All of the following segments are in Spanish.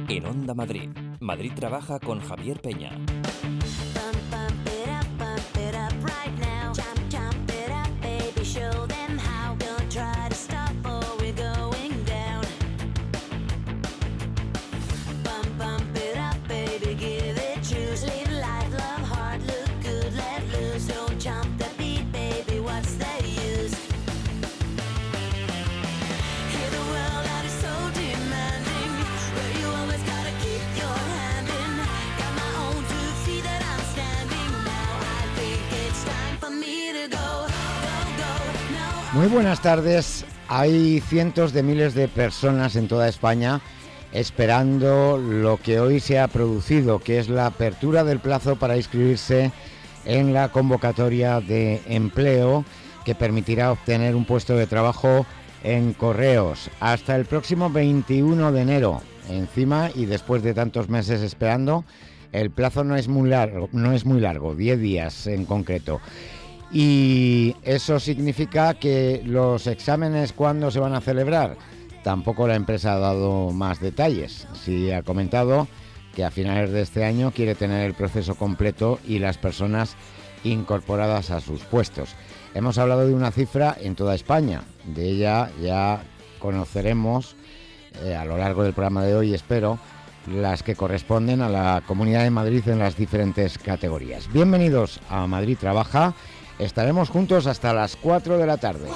En Onda Madrid, Madrid Trabaja con Javier Peña. Muy buenas tardes. Hay cientos de miles de personas en toda España esperando lo que hoy se ha producido, que es la apertura del plazo para inscribirse en la convocatoria de empleo que permitirá obtener un puesto de trabajo en Correos hasta el próximo 21 de enero. Encima, y después de tantos meses esperando, el plazo no es muy largo, 10 días en concreto. Y eso significa que los exámenes, ¿cuándo se van a celebrar? Tampoco la empresa ha dado más detalles. Sí ha comentado que a finales de este año quiere tener el proceso completo y las personas incorporadas a sus puestos. Hemos hablado de una cifra en toda España. De ella ya conoceremos a lo largo del programa de hoy, espero, las que corresponden a la Comunidad de Madrid en las diferentes categorías. Bienvenidos a Madrid Trabaja. Estaremos juntos hasta las 4 de la tarde.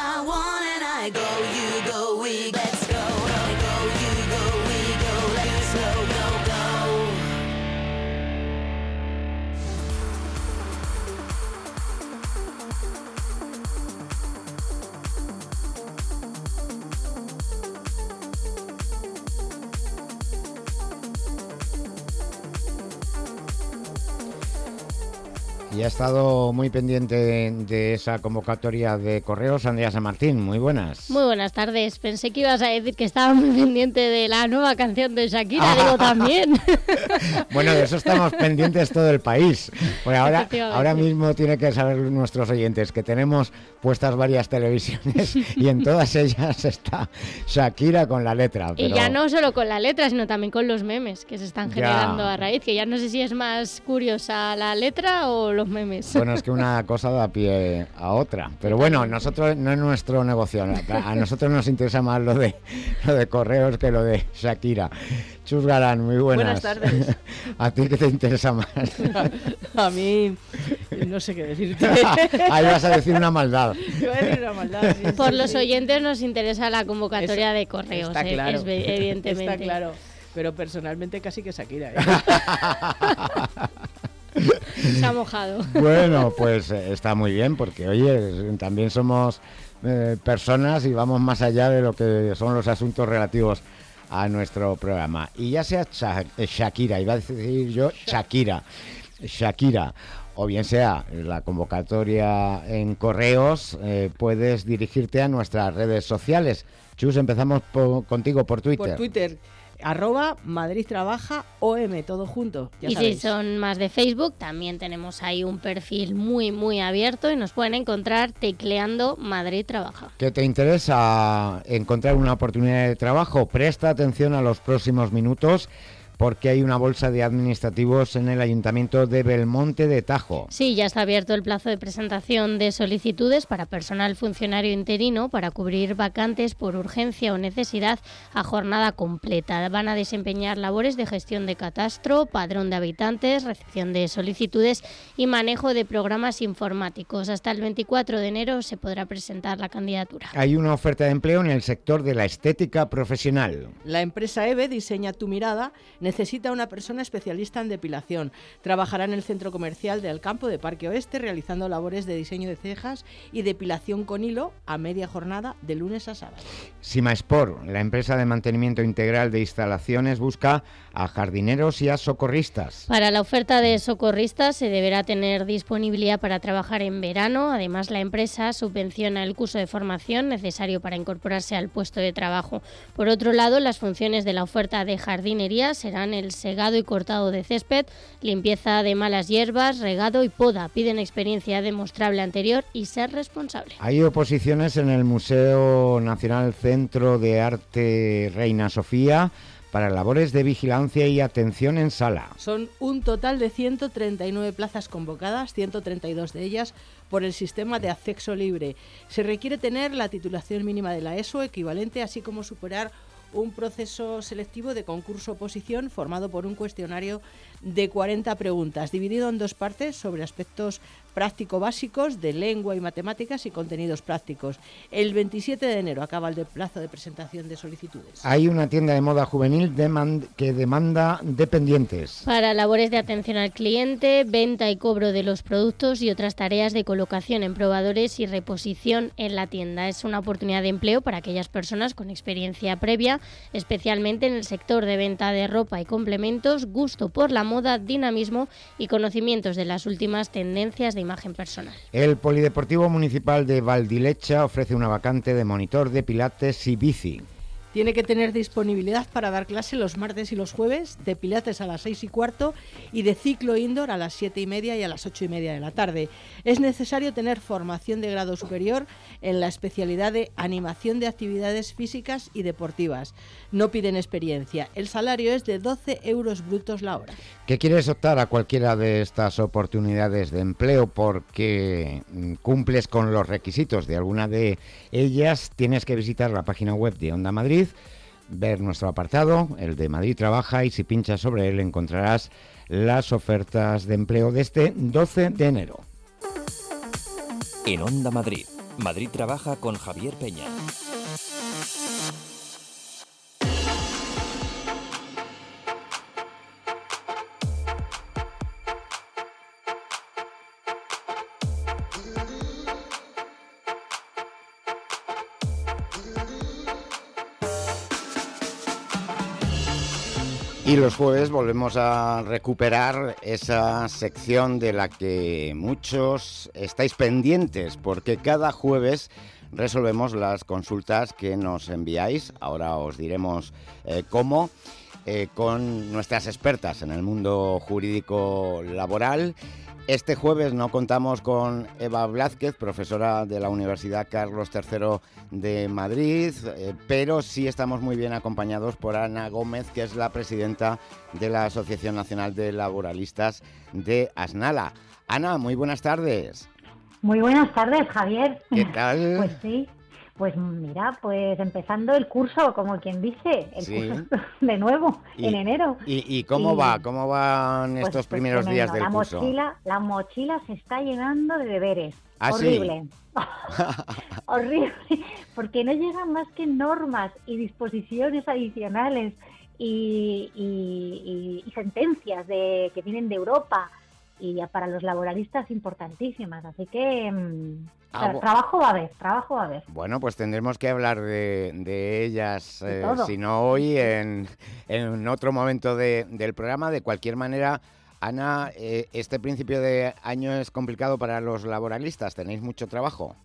Y ha estado muy pendiente de esa convocatoria de Correos Andrea San Martín. Muy buenas. Muy buenas tardes. Pensé que ibas a decir que estaba muy pendiente de la nueva canción de Shakira. Digo, también. Bueno, de eso estamos pendientes todo el país. Pues ahora mismo tiene que saber nuestros oyentes que tenemos puestas varias televisiones y en todas ellas está Shakira con la letra. Pero... Y ya no solo con la letra, sino también con los memes que se están generando a raíz, que ya no sé si es más curiosa la letra o los memes. Bueno, es que una cosa da pie a otra. Pero bueno, nosotros no es nuestro negocio. A nosotros nos interesa más lo de Correos que lo de Shakira. Chus Galán, muy buenas. Buenas tardes. ¿A ti qué te interesa más? A mí no sé qué decirte. Ahí vas a decir una maldad. Yo voy a decir una maldad. Sí, Por los oyentes nos interesa la convocatoria de Correos, está claro, evidentemente. Está claro. Pero personalmente casi que Shakira. Se ha mojado. Bueno, pues está muy bien, porque oye, también somos personas y vamos más allá de lo que son los asuntos relativos a nuestro programa. Y ya sea Shakira, iba a decir yo Shakira, o bien sea la convocatoria en Correos, puedes dirigirte a nuestras redes sociales. Chus, empezamos contigo por Twitter. Por Twitter. @Madrid Trabaja OM, todo junto. Y sabéis. Si son más de Facebook, también tenemos ahí un perfil muy, muy abierto y nos pueden encontrar tecleando Madrid Trabaja. ¿Qué te interesa encontrar una oportunidad de trabajo? Presta atención a los próximos minutos, porque hay una bolsa de administrativos en el Ayuntamiento de Belmonte de Tajo. Sí, ya está abierto el plazo de presentación de solicitudes para personal funcionario interino para cubrir vacantes por urgencia o necesidad a jornada completa. Van a desempeñar labores de gestión de catastro, padrón de habitantes, recepción de solicitudes y manejo de programas informáticos. Hasta el 24 de enero se podrá presentar la candidatura. Hay una oferta de empleo en el sector de la estética profesional. La empresa EVE, Diseña tu Mirada, necesita una persona especialista en depilación. Trabajará en el centro comercial de Alcampo de Parque Oeste realizando labores de diseño de cejas y depilación con hilo a media jornada de lunes a sábado. Simasport, la empresa de mantenimiento integral de instalaciones, busca a jardineros y a socorristas. Para la oferta de socorristas se deberá tener disponibilidad para trabajar en verano. Además, la empresa subvenciona el curso de formación necesario para incorporarse al puesto de trabajo. Por otro lado, las funciones de la oferta de jardinería serán el segado y cortado de césped, limpieza de malas hierbas, regado y poda. Piden experiencia demostrable anterior y ser responsable. Hay oposiciones en el Museo Nacional Centro de Arte Reina Sofía para labores de vigilancia y atención en sala. Son un total de 139 plazas convocadas, 132 de ellas por el sistema de acceso libre. Se requiere tener la titulación mínima de la ESO equivalente, así como superar un proceso selectivo de concurso-oposición formado por un cuestionario de 40 preguntas, dividido en dos partes sobre aspectos práctico-básicos de lengua y matemáticas y contenidos prácticos. El 27 de enero acaba el plazo de presentación de solicitudes. Hay una tienda de moda juvenil que demanda dependientes. Para labores de atención al cliente, venta y cobro de los productos y otras tareas de colocación en probadores y reposición en la tienda. Es una oportunidad de empleo para aquellas personas con experiencia previa, especialmente en el sector de venta de ropa y complementos, gusto por la moda, dinamismo y conocimientos de las últimas tendencias de imagen personal. El Polideportivo Municipal de Valdilecha ofrece una vacante de monitor de pilates y bici. Tiene que tener disponibilidad para dar clase los martes y los jueves, de pilates a las 6:15 y de ciclo indoor a las 7:30 y a las 8:30 de la tarde. Es necesario tener formación de grado superior en la especialidad de animación de actividades físicas y deportivas. No piden experiencia. El salario es de 12 euros brutos la hora. ¿Qué quieres optar a cualquiera de estas oportunidades de empleo porque cumples con los requisitos de alguna de ellas? Tienes que visitar la página web de Onda Madrid, ver nuestro apartado, el de Madrid Trabaja, y si pinchas sobre él encontrarás las ofertas de empleo de este 12 de enero. En Onda Madrid, Madrid Trabaja con Javier Peña. Y los jueves volvemos a recuperar esa sección de la que muchos estáis pendientes, porque cada jueves resolvemos las consultas que nos enviáis. Ahora os diremos cómo, con nuestras expertas en el mundo jurídico laboral. Este jueves no contamos con Eva Blázquez, profesora de la Universidad Carlos III de Madrid, pero sí estamos muy bien acompañados por Ana Gómez, que es la presidenta de la Asociación Nacional de Laboralistas de Asnala. Ana, muy buenas tardes. Muy buenas tardes, Javier. ¿Qué tal? Pues sí. Pues mira, pues empezando el curso, como quien dice, el curso de nuevo, en enero. ¿Y cómo va? ¿Cómo van estos primeros días del curso? La mochila se está llenando de deberes. ¿Ah, horrible. Sí? Horrible, porque no llegan más que normas y disposiciones adicionales y sentencias que vienen de Europa y ya para los laboralistas importantísimas. Así que... trabajo va a haber. Bueno, pues tendremos que hablar de ellas, si no hoy, en otro momento del programa. De cualquier manera, Ana, este principio de año es complicado para los laboralistas. ¿Tenéis mucho trabajo?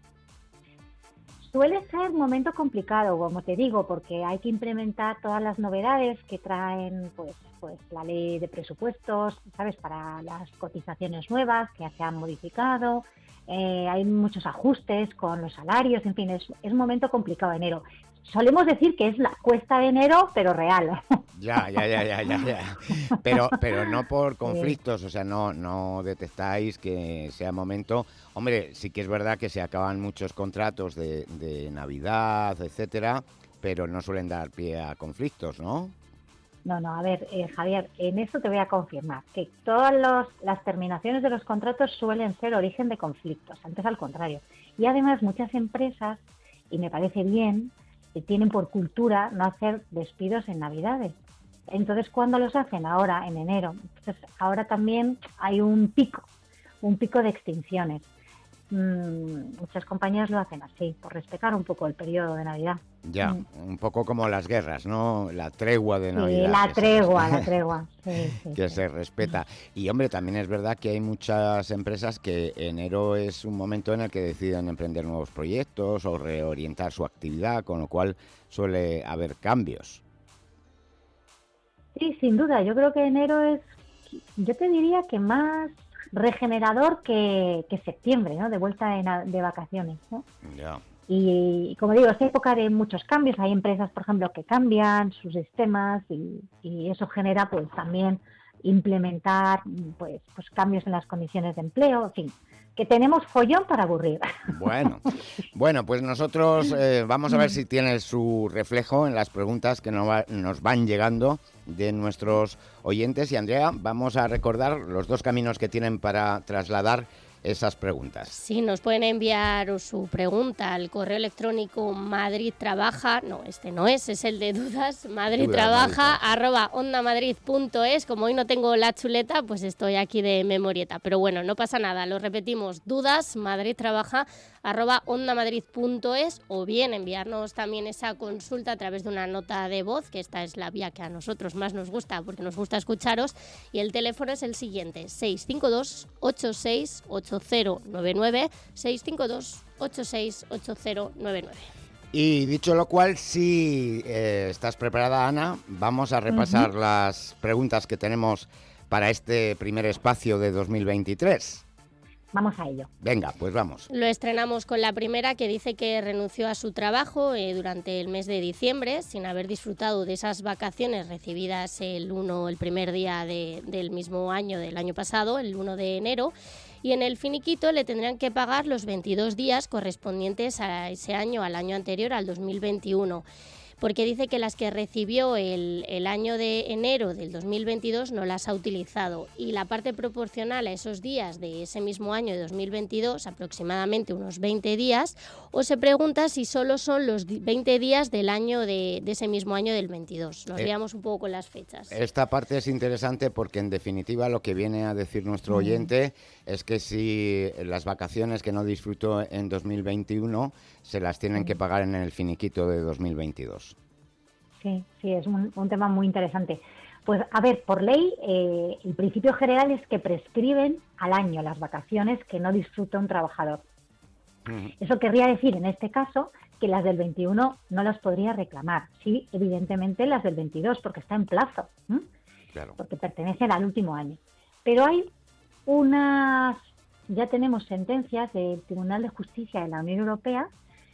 Suele ser un momento complicado, como te digo, porque hay que implementar todas las novedades que traen pues la ley de presupuestos, ¿sabes? Para las cotizaciones nuevas que se han modificado. Hay muchos ajustes con los salarios, en fin, es un momento complicado enero. Solemos decir que es la cuesta de enero, pero real. Ya. Pero no por conflictos, o sea, no detectáis que sea momento. Hombre, sí que es verdad que se acaban muchos contratos de Navidad, etcétera, pero no suelen dar pie a conflictos, ¿no? No, a ver, Javier, en eso te voy a confirmar que todas las terminaciones de los contratos suelen ser origen de conflictos, antes al contrario. Y además muchas empresas, y me parece bien, tienen por cultura no hacer despidos en Navidades. Entonces, ¿cuándo los hacen? Ahora, en enero. Entonces, ahora también hay un pico de extinciones. Muchas compañías lo hacen así, por respetar un poco el periodo de Navidad. Ya, un poco como las guerras, ¿no? La tregua de Navidad. Sí, la tregua. Que se respeta. Y, hombre, también es verdad que hay muchas empresas que enero es un momento en el que deciden emprender nuevos proyectos o reorientar su actividad, con lo cual suele haber cambios. Sí, sin duda. Yo creo que enero es, yo te diría que más regenerador que septiembre, ¿no? De vuelta de vacaciones, ¿no? Ya. Y como digo, es época de muchos cambios. Hay empresas, por ejemplo, que cambian sus sistemas y eso genera pues también implementar pues cambios en las condiciones de empleo, en fin, que tenemos follón para aburrir. Bueno, pues nosotros vamos a ver si tiene su reflejo en las preguntas que nos van llegando de nuestros oyentes. Y Andrea, vamos a recordar los dos caminos que tienen para trasladar esas preguntas. Sí, nos pueden enviar su pregunta al correo electrónico madridtrabaja, no, este no es el de dudas, madridtrabaja@ondamadrid.es. Como hoy no tengo la chuleta, pues estoy aquí de memorieta, pero bueno, no pasa nada, lo repetimos, dudas, madridtrabaja@ondamadrid.es, o bien enviarnos también esa consulta a través de una nota de voz, que esta es la vía que a nosotros más nos gusta, porque nos gusta escucharos, y el teléfono es el siguiente, 652 86 8099, 652 86 8099. Y dicho lo cual, si estás preparada, Ana, vamos a repasar las preguntas que tenemos para este primer espacio de 2023. Vamos a ello. Venga, pues vamos. Lo estrenamos con la primera, que dice que renunció a su trabajo durante el mes de diciembre sin haber disfrutado de esas vacaciones recibidas el primer día del mismo año, del año pasado, el 1 de enero. Y en el finiquito le tendrán que pagar los 22 días correspondientes a ese año, al año anterior, al 2021. Porque dice que las que recibió el año de enero del 2022 no las ha utilizado, y la parte proporcional a esos días de ese mismo año de 2022, aproximadamente unos 20 días, o se pregunta si solo son los 20 días del año de ese mismo año del 22. Nos liamos un poco con las fechas. Esta parte es interesante porque, en definitiva, lo que viene a decir nuestro oyente es que si las vacaciones que no disfrutó en 2021 se las tienen que pagar en el finiquito de 2022. Sí, es un tema muy interesante. Pues a ver, por ley, el principio general es que prescriben al año las vacaciones que no disfruta un trabajador. Eso querría decir, en este caso, que las del 21 no las podría reclamar. Sí, evidentemente las del 22, porque está en plazo, Claro. porque pertenecen al último año. Pero hay ya tenemos sentencias del Tribunal de Justicia de la Unión Europea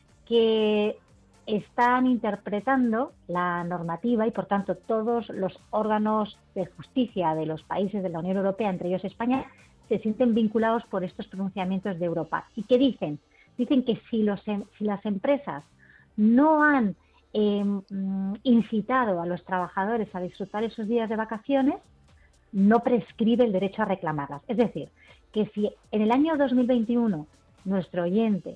que están interpretando la normativa, y por tanto todos los órganos de justicia de los países de la Unión Europea, entre ellos España, se sienten vinculados por estos pronunciamientos de Europa. ¿Y qué dicen? Dicen que si las empresas no han incitado a los trabajadores a disfrutar esos días de vacaciones, no prescribe el derecho a reclamarlas. Es decir, que si en el año 2021 nuestro oyente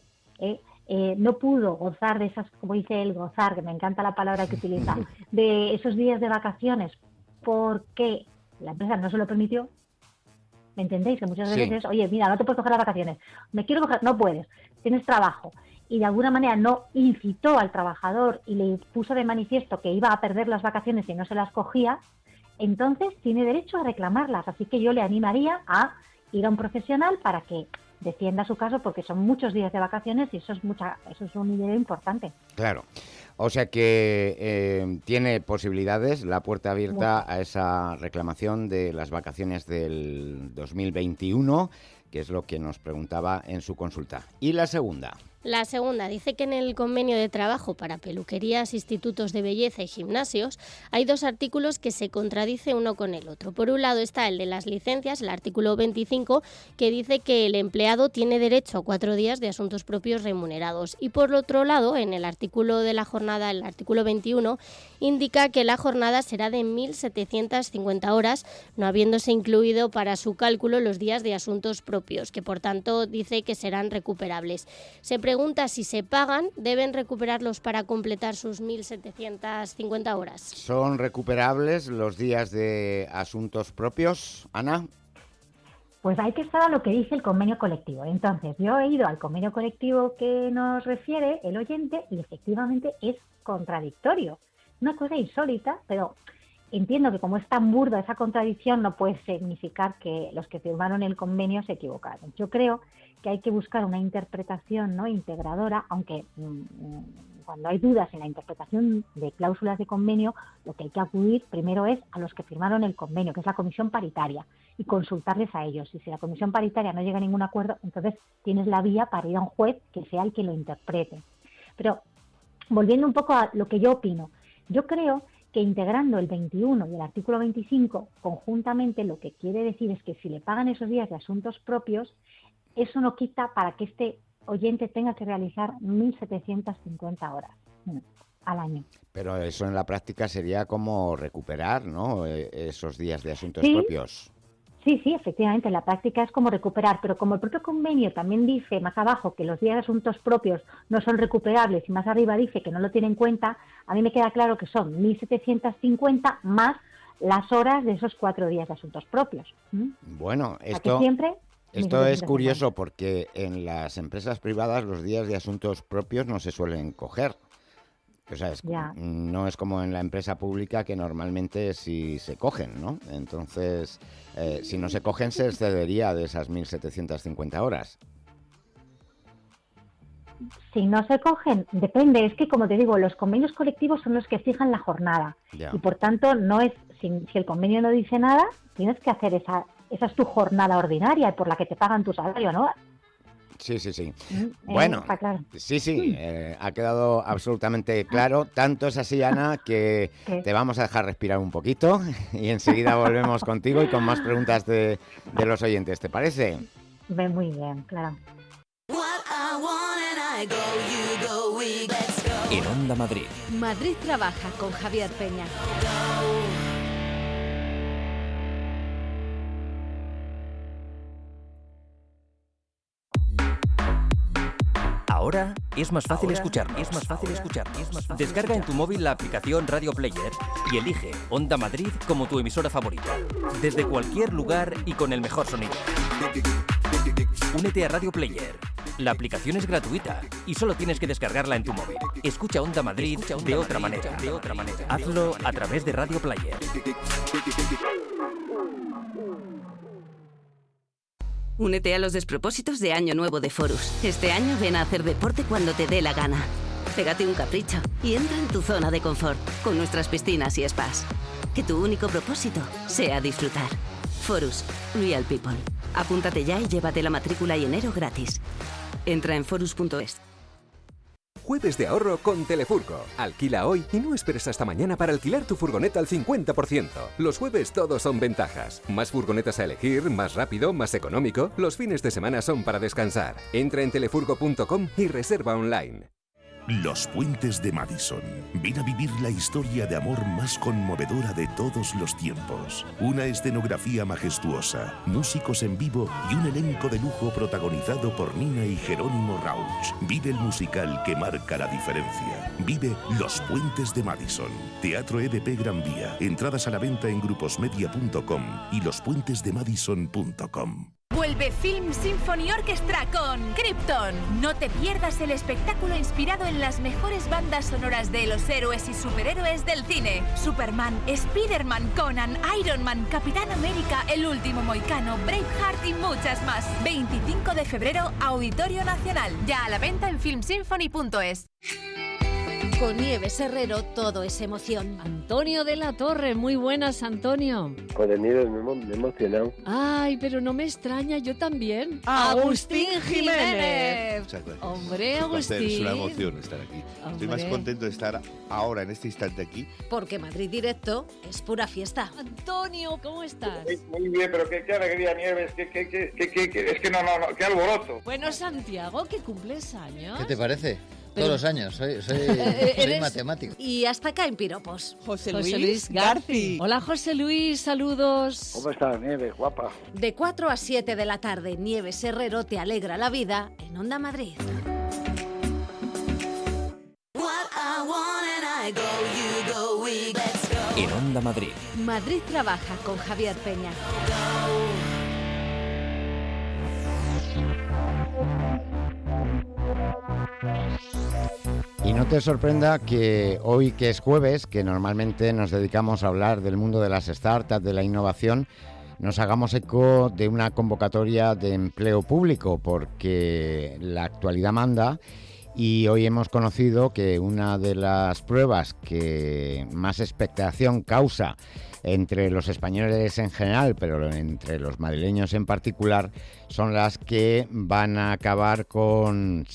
no pudo gozar de esas, como dice él, gozar, que me encanta la palabra que utiliza, de esos días de vacaciones porque la empresa no se lo permitió, ¿me entendéis? Que muchas veces es, oye, mira, no te puedes coger las vacaciones, me quiero coger, no puedes, tienes trabajo, y de alguna manera no incitó al trabajador y le puso de manifiesto que iba a perder las vacaciones si no se las cogía, entonces tiene derecho a reclamarlas. Así que yo le animaría a ir a un profesional para que defienda su caso, porque son muchos días de vacaciones y eso es un dinero importante. Claro. O sea que tiene posibilidades, la puerta abierta a esa reclamación de las vacaciones del 2021, que es lo que nos preguntaba en su consulta. ¿Y la segunda? La segunda dice que en el convenio de trabajo para peluquerías, institutos de belleza y gimnasios hay dos artículos que se contradicen uno con el otro. Por un lado está el de las licencias, el artículo 25, que dice que el empleado tiene derecho a 4 días de asuntos propios remunerados. Y por otro lado, en el artículo de la jornada, el artículo 21, indica que la jornada será de 1.750 horas, no habiéndose incluido para su cálculo los días de asuntos propios, que por tanto dice que serán recuperables. Se pregunta si se pagan, ¿deben recuperarlos para completar sus 1.750 horas? ¿Son recuperables los días de asuntos propios, Ana? Pues hay que estar a lo que dice el convenio colectivo. Entonces, yo he ido al convenio colectivo que nos refiere el oyente y efectivamente es contradictorio. Una cosa insólita, pero entiendo que como es tan burda esa contradicción no puede significar que los que firmaron el convenio se equivocaron. Yo creo que hay que buscar una interpretación no integradora, aunque cuando hay dudas en la interpretación de cláusulas de convenio, lo que hay que acudir primero es a los que firmaron el convenio, que es la comisión paritaria, y consultarles a ellos. Y si la comisión paritaria no llega a ningún acuerdo, entonces tienes la vía para ir a un juez que sea el que lo interprete. Pero volviendo un poco a lo que yo opino, yo creo que integrando el 21 y el artículo 25 conjuntamente, lo que quiere decir es que si le pagan esos días de asuntos propios, eso no quita para que este oyente tenga que realizar 1.750 horas al año. Pero eso en la práctica sería como recuperar, ¿no? Esos días de asuntos ¿Sí? propios. Sí, efectivamente, en la práctica es como recuperar, pero como el propio convenio también dice más abajo que los días de asuntos propios no son recuperables y más arriba dice que no lo tiene en cuenta, a mí me queda claro que son 1.750 más las horas de esos 4 días de asuntos propios. Bueno, Esto es curioso porque en las empresas privadas los días de asuntos propios no se suelen coger. O sea, no es como en la empresa pública que normalmente sí se cogen, ¿no? Entonces, si no se cogen, se excedería de esas 1.750 horas. Si no se cogen, depende. Es que, como te digo, los convenios colectivos son los que fijan la jornada. Ya. Y, por tanto, no es si el convenio no dice nada, tienes que hacer esa es tu jornada ordinaria por la que te pagan tu salario, ¿no? Sí. Bueno, claro. Sí, ha quedado absolutamente claro. Tanto es así, Ana, que te vamos a dejar respirar un poquito y enseguida volvemos contigo y con más preguntas de los oyentes. ¿Te parece? Muy bien, claro. En Onda Madrid. Madrid trabaja con Javier Peña. Ahora es más fácil escucharnos. Descarga en tu móvil la aplicación Radio Player y elige Onda Madrid como tu emisora favorita. Desde cualquier lugar y con el mejor sonido. Únete a Radio Player. La aplicación es gratuita y solo tienes que descargarla en tu móvil. Escucha Onda Madrid de otra manera. Hazlo a través de Radio Player. Únete a los despropósitos de Año Nuevo de Forus. Este año ven a hacer deporte cuando te dé la gana. Pégate un capricho y entra en tu zona de confort con nuestras piscinas y spas. Que tu único propósito sea disfrutar. Forus, Real People. Apúntate ya y llévate la matrícula y enero gratis. Entra en forus.es. Jueves de ahorro con Telefurgo. Alquila hoy y no esperes hasta mañana para alquilar tu furgoneta al 50%. Los jueves todos son ventajas. Más furgonetas a elegir, más rápido, más económico. Los fines de semana son para descansar. Entra en telefurgo.com y reserva online. Los Puentes de Madison. Ven a vivir la historia de amor más conmovedora de todos los tiempos. Una escenografía majestuosa, músicos en vivo y un elenco de lujo protagonizado por Nina y Jerónimo Rauch. Vive el musical que marca la diferencia. Vive Los Puentes de Madison. Teatro EDP Gran Vía. Entradas a la venta en gruposmedia.com y lospuentesdemadison.com. Vuelve Film Symphony Orchestra con Krypton. No te pierdas el espectáculo inspirado en las mejores bandas sonoras de los héroes y superhéroes del cine. Superman, Spider-Man, Conan, Iron Man, Capitán América, El Último Mohicano, Braveheart y muchas más. 25 de febrero, Auditorio Nacional. Ya a la venta en filmsymphony.es. Con Nieves Herrero todo es emoción. Antonio de la Torre, muy buenas, Antonio. Joder, Nieves, me he emocionado. Ay, pero no me extraña, yo también. ¡Agustín Jiménez! Hombre, Agustín. Es una emoción estar aquí. Estoy más contento de estar ahora, en este instante aquí. Porque Madrid Directo es pura fiesta. Antonio, ¿cómo estás? Muy bien, pero qué alegría, Nieves. Es que no, qué alboroto. Bueno, Santiago, que cumples años. ¿Qué te parece? Todos los años, soy matemático. Y hasta acá en piropos. José Luis Garci. Hola, José Luis, saludos. ¿Cómo estás, Nieves, guapa? De 4 a 7 de la tarde, Nieves Herrero te alegra la vida en Onda Madrid. En Onda Madrid. Madrid trabaja con Javier Peña. Y no te sorprenda que hoy, que es jueves, que normalmente nos dedicamos a hablar del mundo de las startups, de la innovación, nos hagamos eco de una convocatoria de empleo público, porque la actualidad manda y hoy hemos conocido que una de las pruebas que más expectación causa entre los españoles en general, pero entre los madrileños en particular, son las que van a acabar con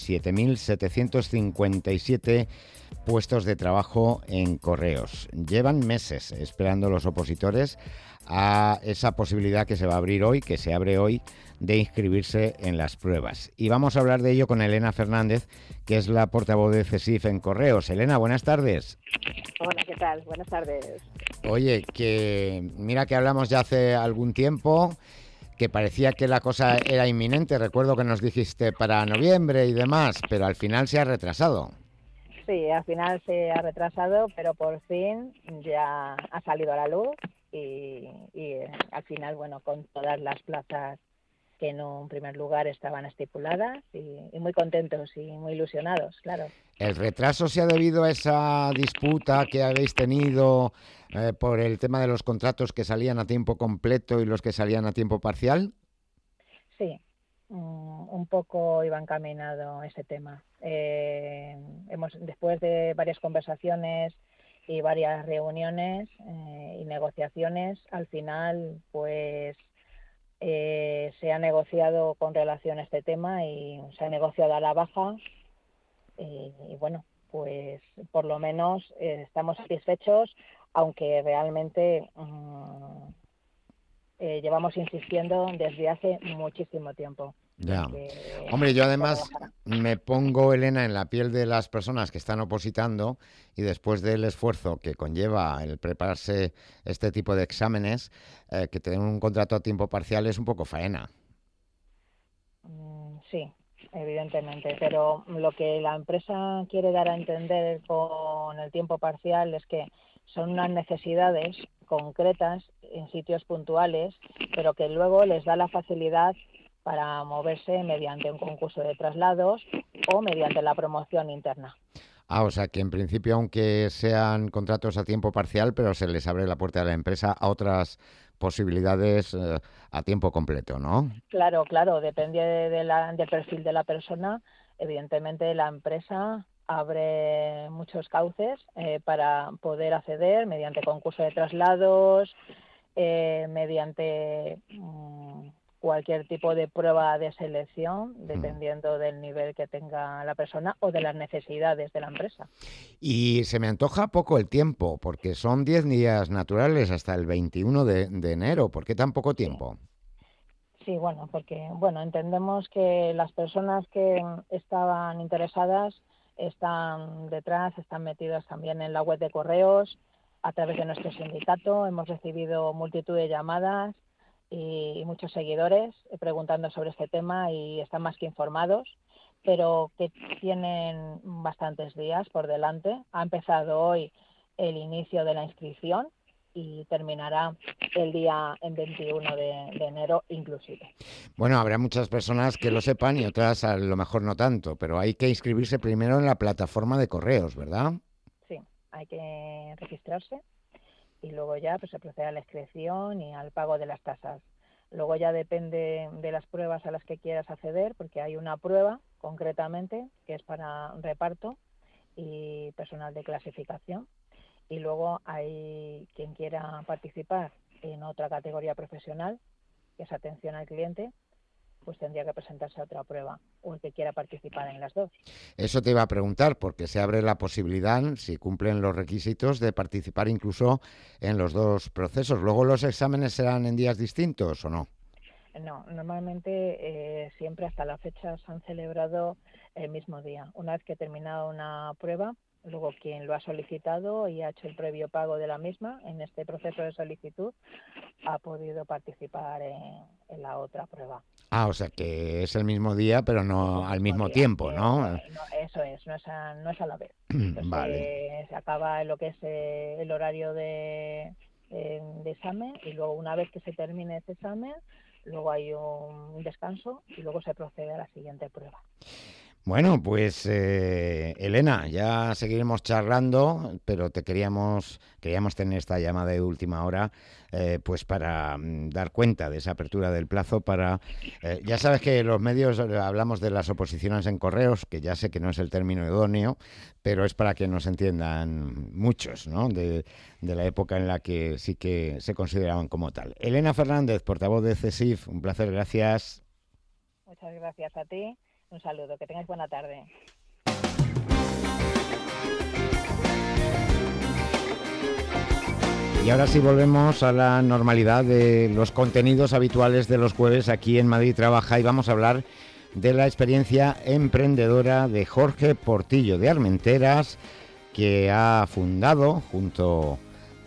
7.757 puestos de trabajo en Correos. Llevan meses esperando los opositores a esa posibilidad que se va a abrir hoy, que se abre hoy, de inscribirse en las pruebas. Y vamos a hablar de ello con Elena Fernández, que es la portavoz de CESIF en Correos. Elena, buenas tardes. Hola, ¿qué tal? Buenas tardes. Oye, que mira que hablamos ya hace algún tiempo, que parecía que la cosa era inminente. Recuerdo que nos dijiste para noviembre y demás, pero al final se ha retrasado. Sí, al final se ha retrasado, pero por fin ya ha salido a la luz y al final, bueno, con todas las plazas que en un primer lugar estaban estipuladas y muy contentos y muy ilusionados, claro. ¿El retraso se ha debido a esa disputa que habéis tenido por el tema de los contratos que salían a tiempo completo y los que salían a tiempo parcial? Sí, un poco iba encaminado ese tema. Después de varias conversaciones y varias reuniones y negociaciones, al final, pues se ha negociado con relación a este tema y se ha negociado a la baja y bueno, pues por lo menos estamos satisfechos, aunque realmente llevamos insistiendo desde hace muchísimo tiempo. Ya. Hombre, yo además me pongo, Elena, en la piel de las personas que están opositando y después del esfuerzo que conlleva el prepararse este tipo de exámenes, que tener un contrato a tiempo parcial es un poco faena. Sí, evidentemente, pero lo que la empresa quiere dar a entender con el tiempo parcial es que son unas necesidades concretas en sitios puntuales, pero que luego les da la facilidad para moverse mediante un concurso de traslados o mediante la promoción interna. O sea que en principio, aunque sean contratos a tiempo parcial, pero se les abre la puerta de la empresa a otras posibilidades a tiempo completo, ¿no? Claro, depende del perfil de la persona. Evidentemente la empresa abre muchos cauces para poder acceder mediante concurso de traslados, mediante cualquier tipo de prueba de selección, dependiendo del nivel que tenga la persona o de las necesidades de la empresa. Y se me antoja poco el tiempo, porque son 10 días naturales hasta el 21 de enero. ¿Por qué tan poco tiempo? Sí, bueno, porque entendemos que las personas que estaban interesadas están detrás, están metidas también en la web de Correos, a través de nuestro sindicato. Hemos recibido multitud de llamadas y muchos seguidores preguntando sobre este tema y están más que informados, pero que tienen bastantes días por delante. Ha empezado hoy el inicio de la inscripción y terminará el día 21 de enero inclusive. Bueno, habrá muchas personas que lo sepan y otras a lo mejor no tanto, pero hay que inscribirse primero en la plataforma de Correos, ¿verdad? Sí, hay que registrarse y luego ya pues se procede a la inscripción y al pago de las tasas. Luego ya depende de las pruebas a las que quieras acceder, porque hay una prueba concretamente que es para reparto y personal de clasificación. Y luego hay quien quiera participar en otra categoría profesional, que es atención al cliente, pues tendría que presentarse a otra prueba, o el que quiera participar en las dos. Eso te iba a preguntar, porque se abre la posibilidad, si cumplen los requisitos, de participar incluso en los dos procesos. ¿Luego los exámenes serán en días distintos o no? No, normalmente siempre hasta la fecha se han celebrado el mismo día. Una vez que he terminado una prueba, luego quien lo ha solicitado y ha hecho el previo pago de la misma en este proceso de solicitud ha podido participar en la otra prueba. O sea que es el mismo día, pero no al mismo tiempo, ¿no? Eso es, no es a la vez. Vale. Se acaba lo que es el horario de examen y luego una vez que se termine ese examen, luego hay un descanso y luego se procede a la siguiente prueba. Bueno, pues Elena, ya seguiremos charlando, pero queríamos tener esta llamada de última hora, pues para dar cuenta de esa apertura del plazo para... ya sabes que los medios hablamos de las oposiciones en correos, que ya sé que no es el término idóneo, pero es para que nos entiendan muchos, ¿no? De la época en la que sí que se consideraban como tal. Elena Fernández, portavoz de CESIF, un placer, gracias. Muchas gracias a ti. Un saludo, que tengáis buena tarde. Y ahora sí volvemos a la normalidad de los contenidos habituales de los jueves aquí en Madrid Trabaja y vamos a hablar de la experiencia emprendedora de Jorge Portillo de Armenteras, que ha fundado junto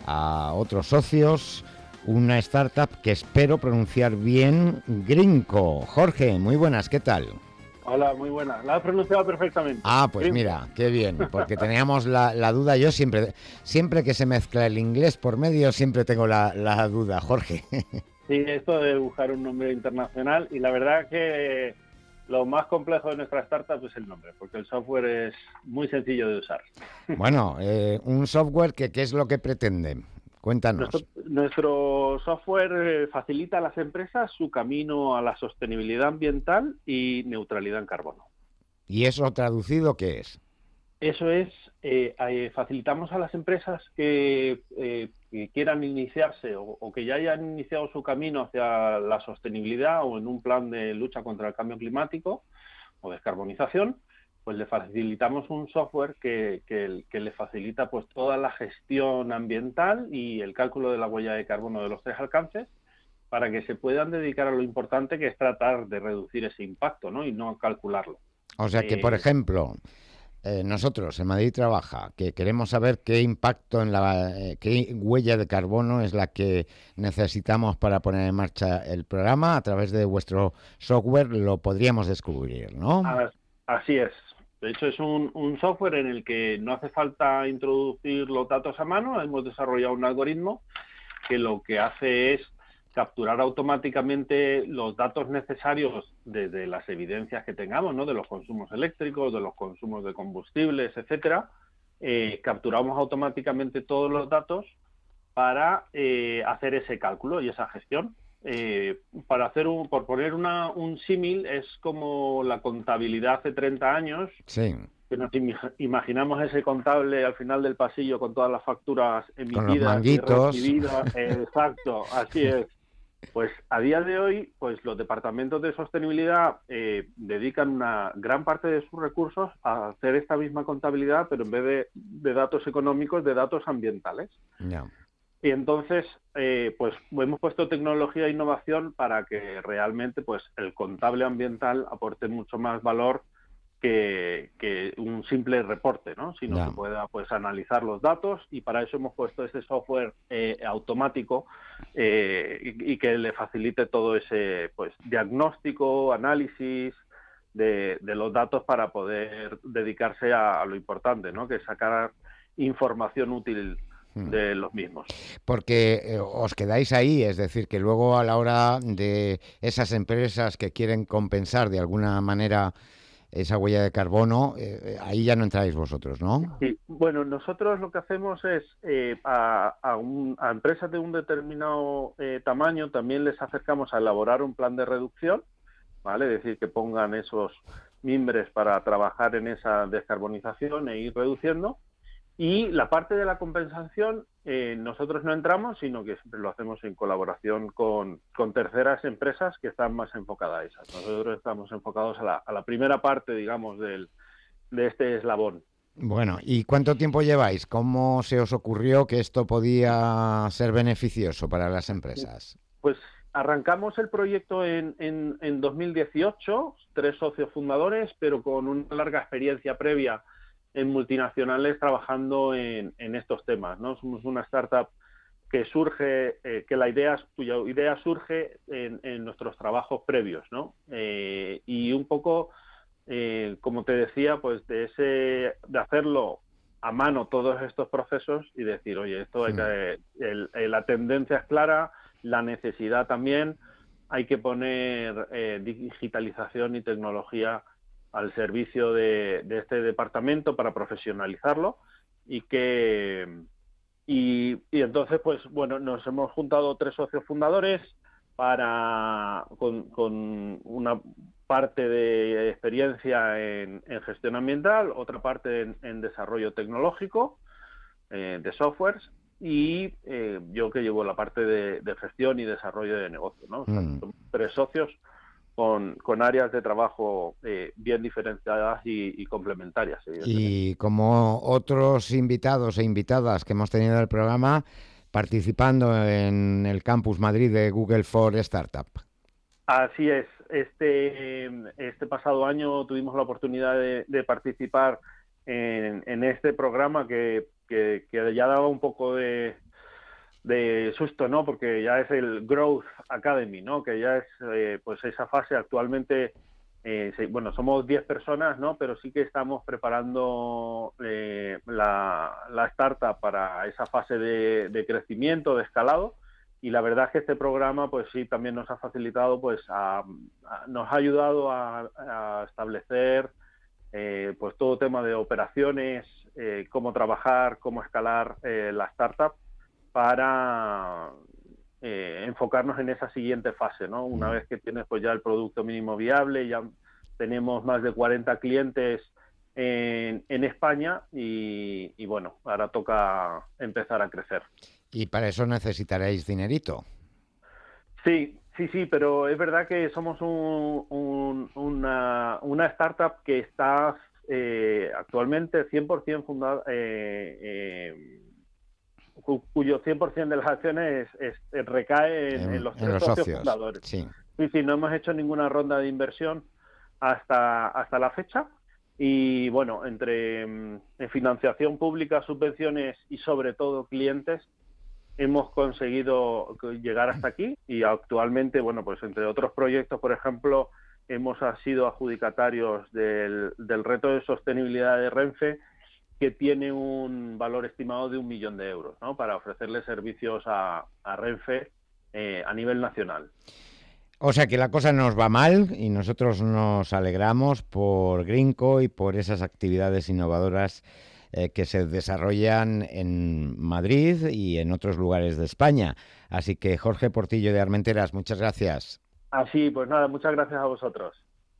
a otros socios una startup que espero pronunciar bien, Grinco. Jorge, muy buenas, ¿qué tal? Hola, muy buena. La has pronunciado perfectamente. Ah, pues mira, qué bien, porque teníamos la duda. Yo siempre que se mezcla el inglés por medio, siempre tengo la duda, Jorge. Sí, esto de buscar un nombre internacional, y la verdad que lo más complejo de nuestra startup es el nombre, porque el software es muy sencillo de usar. Bueno, un software que ¿qué es lo que pretende? Cuéntanos. Nuestro software facilita a las empresas su camino a la sostenibilidad ambiental y neutralidad en carbono. ¿Y eso traducido qué es? Eso es, facilitamos a las empresas que quieran iniciarse o que ya hayan iniciado su camino hacia la sostenibilidad o en un plan de lucha contra el cambio climático o descarbonización, pues le facilitamos un software que le facilita pues toda la gestión ambiental y el cálculo de la huella de carbono de los 3 alcances para que se puedan dedicar a lo importante, que es tratar de reducir ese impacto, ¿no? Y no calcularlo. O sea que, por ejemplo, nosotros en Madrid Trabaja, que queremos saber qué impacto qué huella de carbono es la que necesitamos para poner en marcha el programa, a través de vuestro software lo podríamos descubrir, ¿no? Así es. De hecho, es un software en el que no hace falta introducir los datos a mano. Hemos desarrollado un algoritmo que lo que hace es capturar automáticamente los datos necesarios desde las evidencias que tengamos, ¿no? De los consumos eléctricos, de los consumos de combustibles, etcétera. Capturamos automáticamente todos los datos para hacer ese cálculo y esa gestión. Por poner un símil, es como la contabilidad hace 30 años, sí, que nos imaginamos ese contable al final del pasillo con todas las facturas emitidas, con los manguitos. Y recibidas. Exacto, así es. Pues a día de hoy, pues los departamentos de sostenibilidad dedican una gran parte de sus recursos a hacer esta misma contabilidad, pero en vez de datos económicos, de datos ambientales. No. Y entonces, pues hemos puesto tecnología e innovación para que realmente pues el contable ambiental aporte mucho más valor que un simple reporte, ¿no? Sino que pueda pues analizar los datos, y para eso hemos puesto ese software automático y que le facilite todo ese pues diagnóstico, análisis de los datos para poder dedicarse a lo importante, ¿no? Que es sacar información útil de los mismos. Porque os quedáis ahí, es decir, que luego a la hora de esas empresas que quieren compensar de alguna manera esa huella de carbono, ahí ya no entráis vosotros, ¿no? Sí. Bueno, nosotros lo que hacemos es a empresas de un determinado tamaño también les acercamos a elaborar un plan de reducción, ¿vale? Es decir, que pongan esos mimbres para trabajar en esa descarbonización e ir reduciendo. Y la parte de la compensación, nosotros no entramos, sino que siempre lo hacemos en colaboración con terceras empresas que están más enfocadas a esas. Nosotros estamos enfocados a la primera parte, digamos, de este eslabón. Bueno, ¿y cuánto tiempo lleváis? ¿Cómo se os ocurrió que esto podía ser beneficioso para las empresas? Pues arrancamos el proyecto en 2018, 3 socios fundadores, pero con una larga experiencia previa en multinacionales trabajando en estos temas, ¿no? Somos una startup que surge, cuya idea surge en nuestros trabajos previos, ¿no? Y un poco, como te decía, pues de hacerlo a mano todos estos procesos y decir, oye, esto hay que, la tendencia es clara, la necesidad también, hay que poner digitalización y tecnología al servicio de este departamento para profesionalizarlo y entonces pues bueno, nos hemos juntado 3 socios fundadores con una parte de experiencia en gestión ambiental, otra parte en desarrollo tecnológico de softwares y yo que llevo la parte de gestión y desarrollo de negocio, ¿no? O sea, somos 3 socios con áreas de trabajo bien diferenciadas y complementarias. Y como otros invitados e invitadas que hemos tenido en el programa, participando en el Campus Madrid de Google for Startup. Así es. Este pasado año tuvimos la oportunidad de participar en este programa que ya daba un poco de susto, ¿no? Porque ya es el Growth Academy, ¿no? Que ya es pues esa fase actualmente. Bueno, somos 10 personas, ¿no? Pero sí que estamos preparando la startup para esa fase de crecimiento, de escalado. Y la verdad es que este programa, pues sí, también nos ha facilitado, pues nos ha ayudado a establecer pues todo tema de operaciones, cómo trabajar, cómo escalar la startup para enfocarnos en esa siguiente fase, ¿no? Una vez que tienes pues ya el producto mínimo viable, ya tenemos más de 40 clientes en España y bueno, ahora toca empezar a crecer. Y para eso necesitaréis dinerito. Sí, pero es verdad que somos una startup que está actualmente 100% fundada, cuyo 100% de las acciones recae en los 3 socios fundadores. Sí, no hemos hecho ninguna ronda de inversión hasta la fecha. Y bueno, entre financiación pública, subvenciones y sobre todo clientes, hemos conseguido llegar hasta aquí y actualmente, bueno, pues entre otros proyectos, por ejemplo, hemos sido adjudicatarios del reto de sostenibilidad de Renfe, que tiene un valor estimado de 1 millón de euros, ¿no? Para ofrecerle servicios a Renfe a nivel nacional. O sea que la cosa no nos va mal y nosotros nos alegramos por Greenco y por esas actividades innovadoras que se desarrollan en Madrid y en otros lugares de España. Así que Jorge Portillo de Armenteras, muchas gracias. Así, pues nada, muchas gracias a vosotros.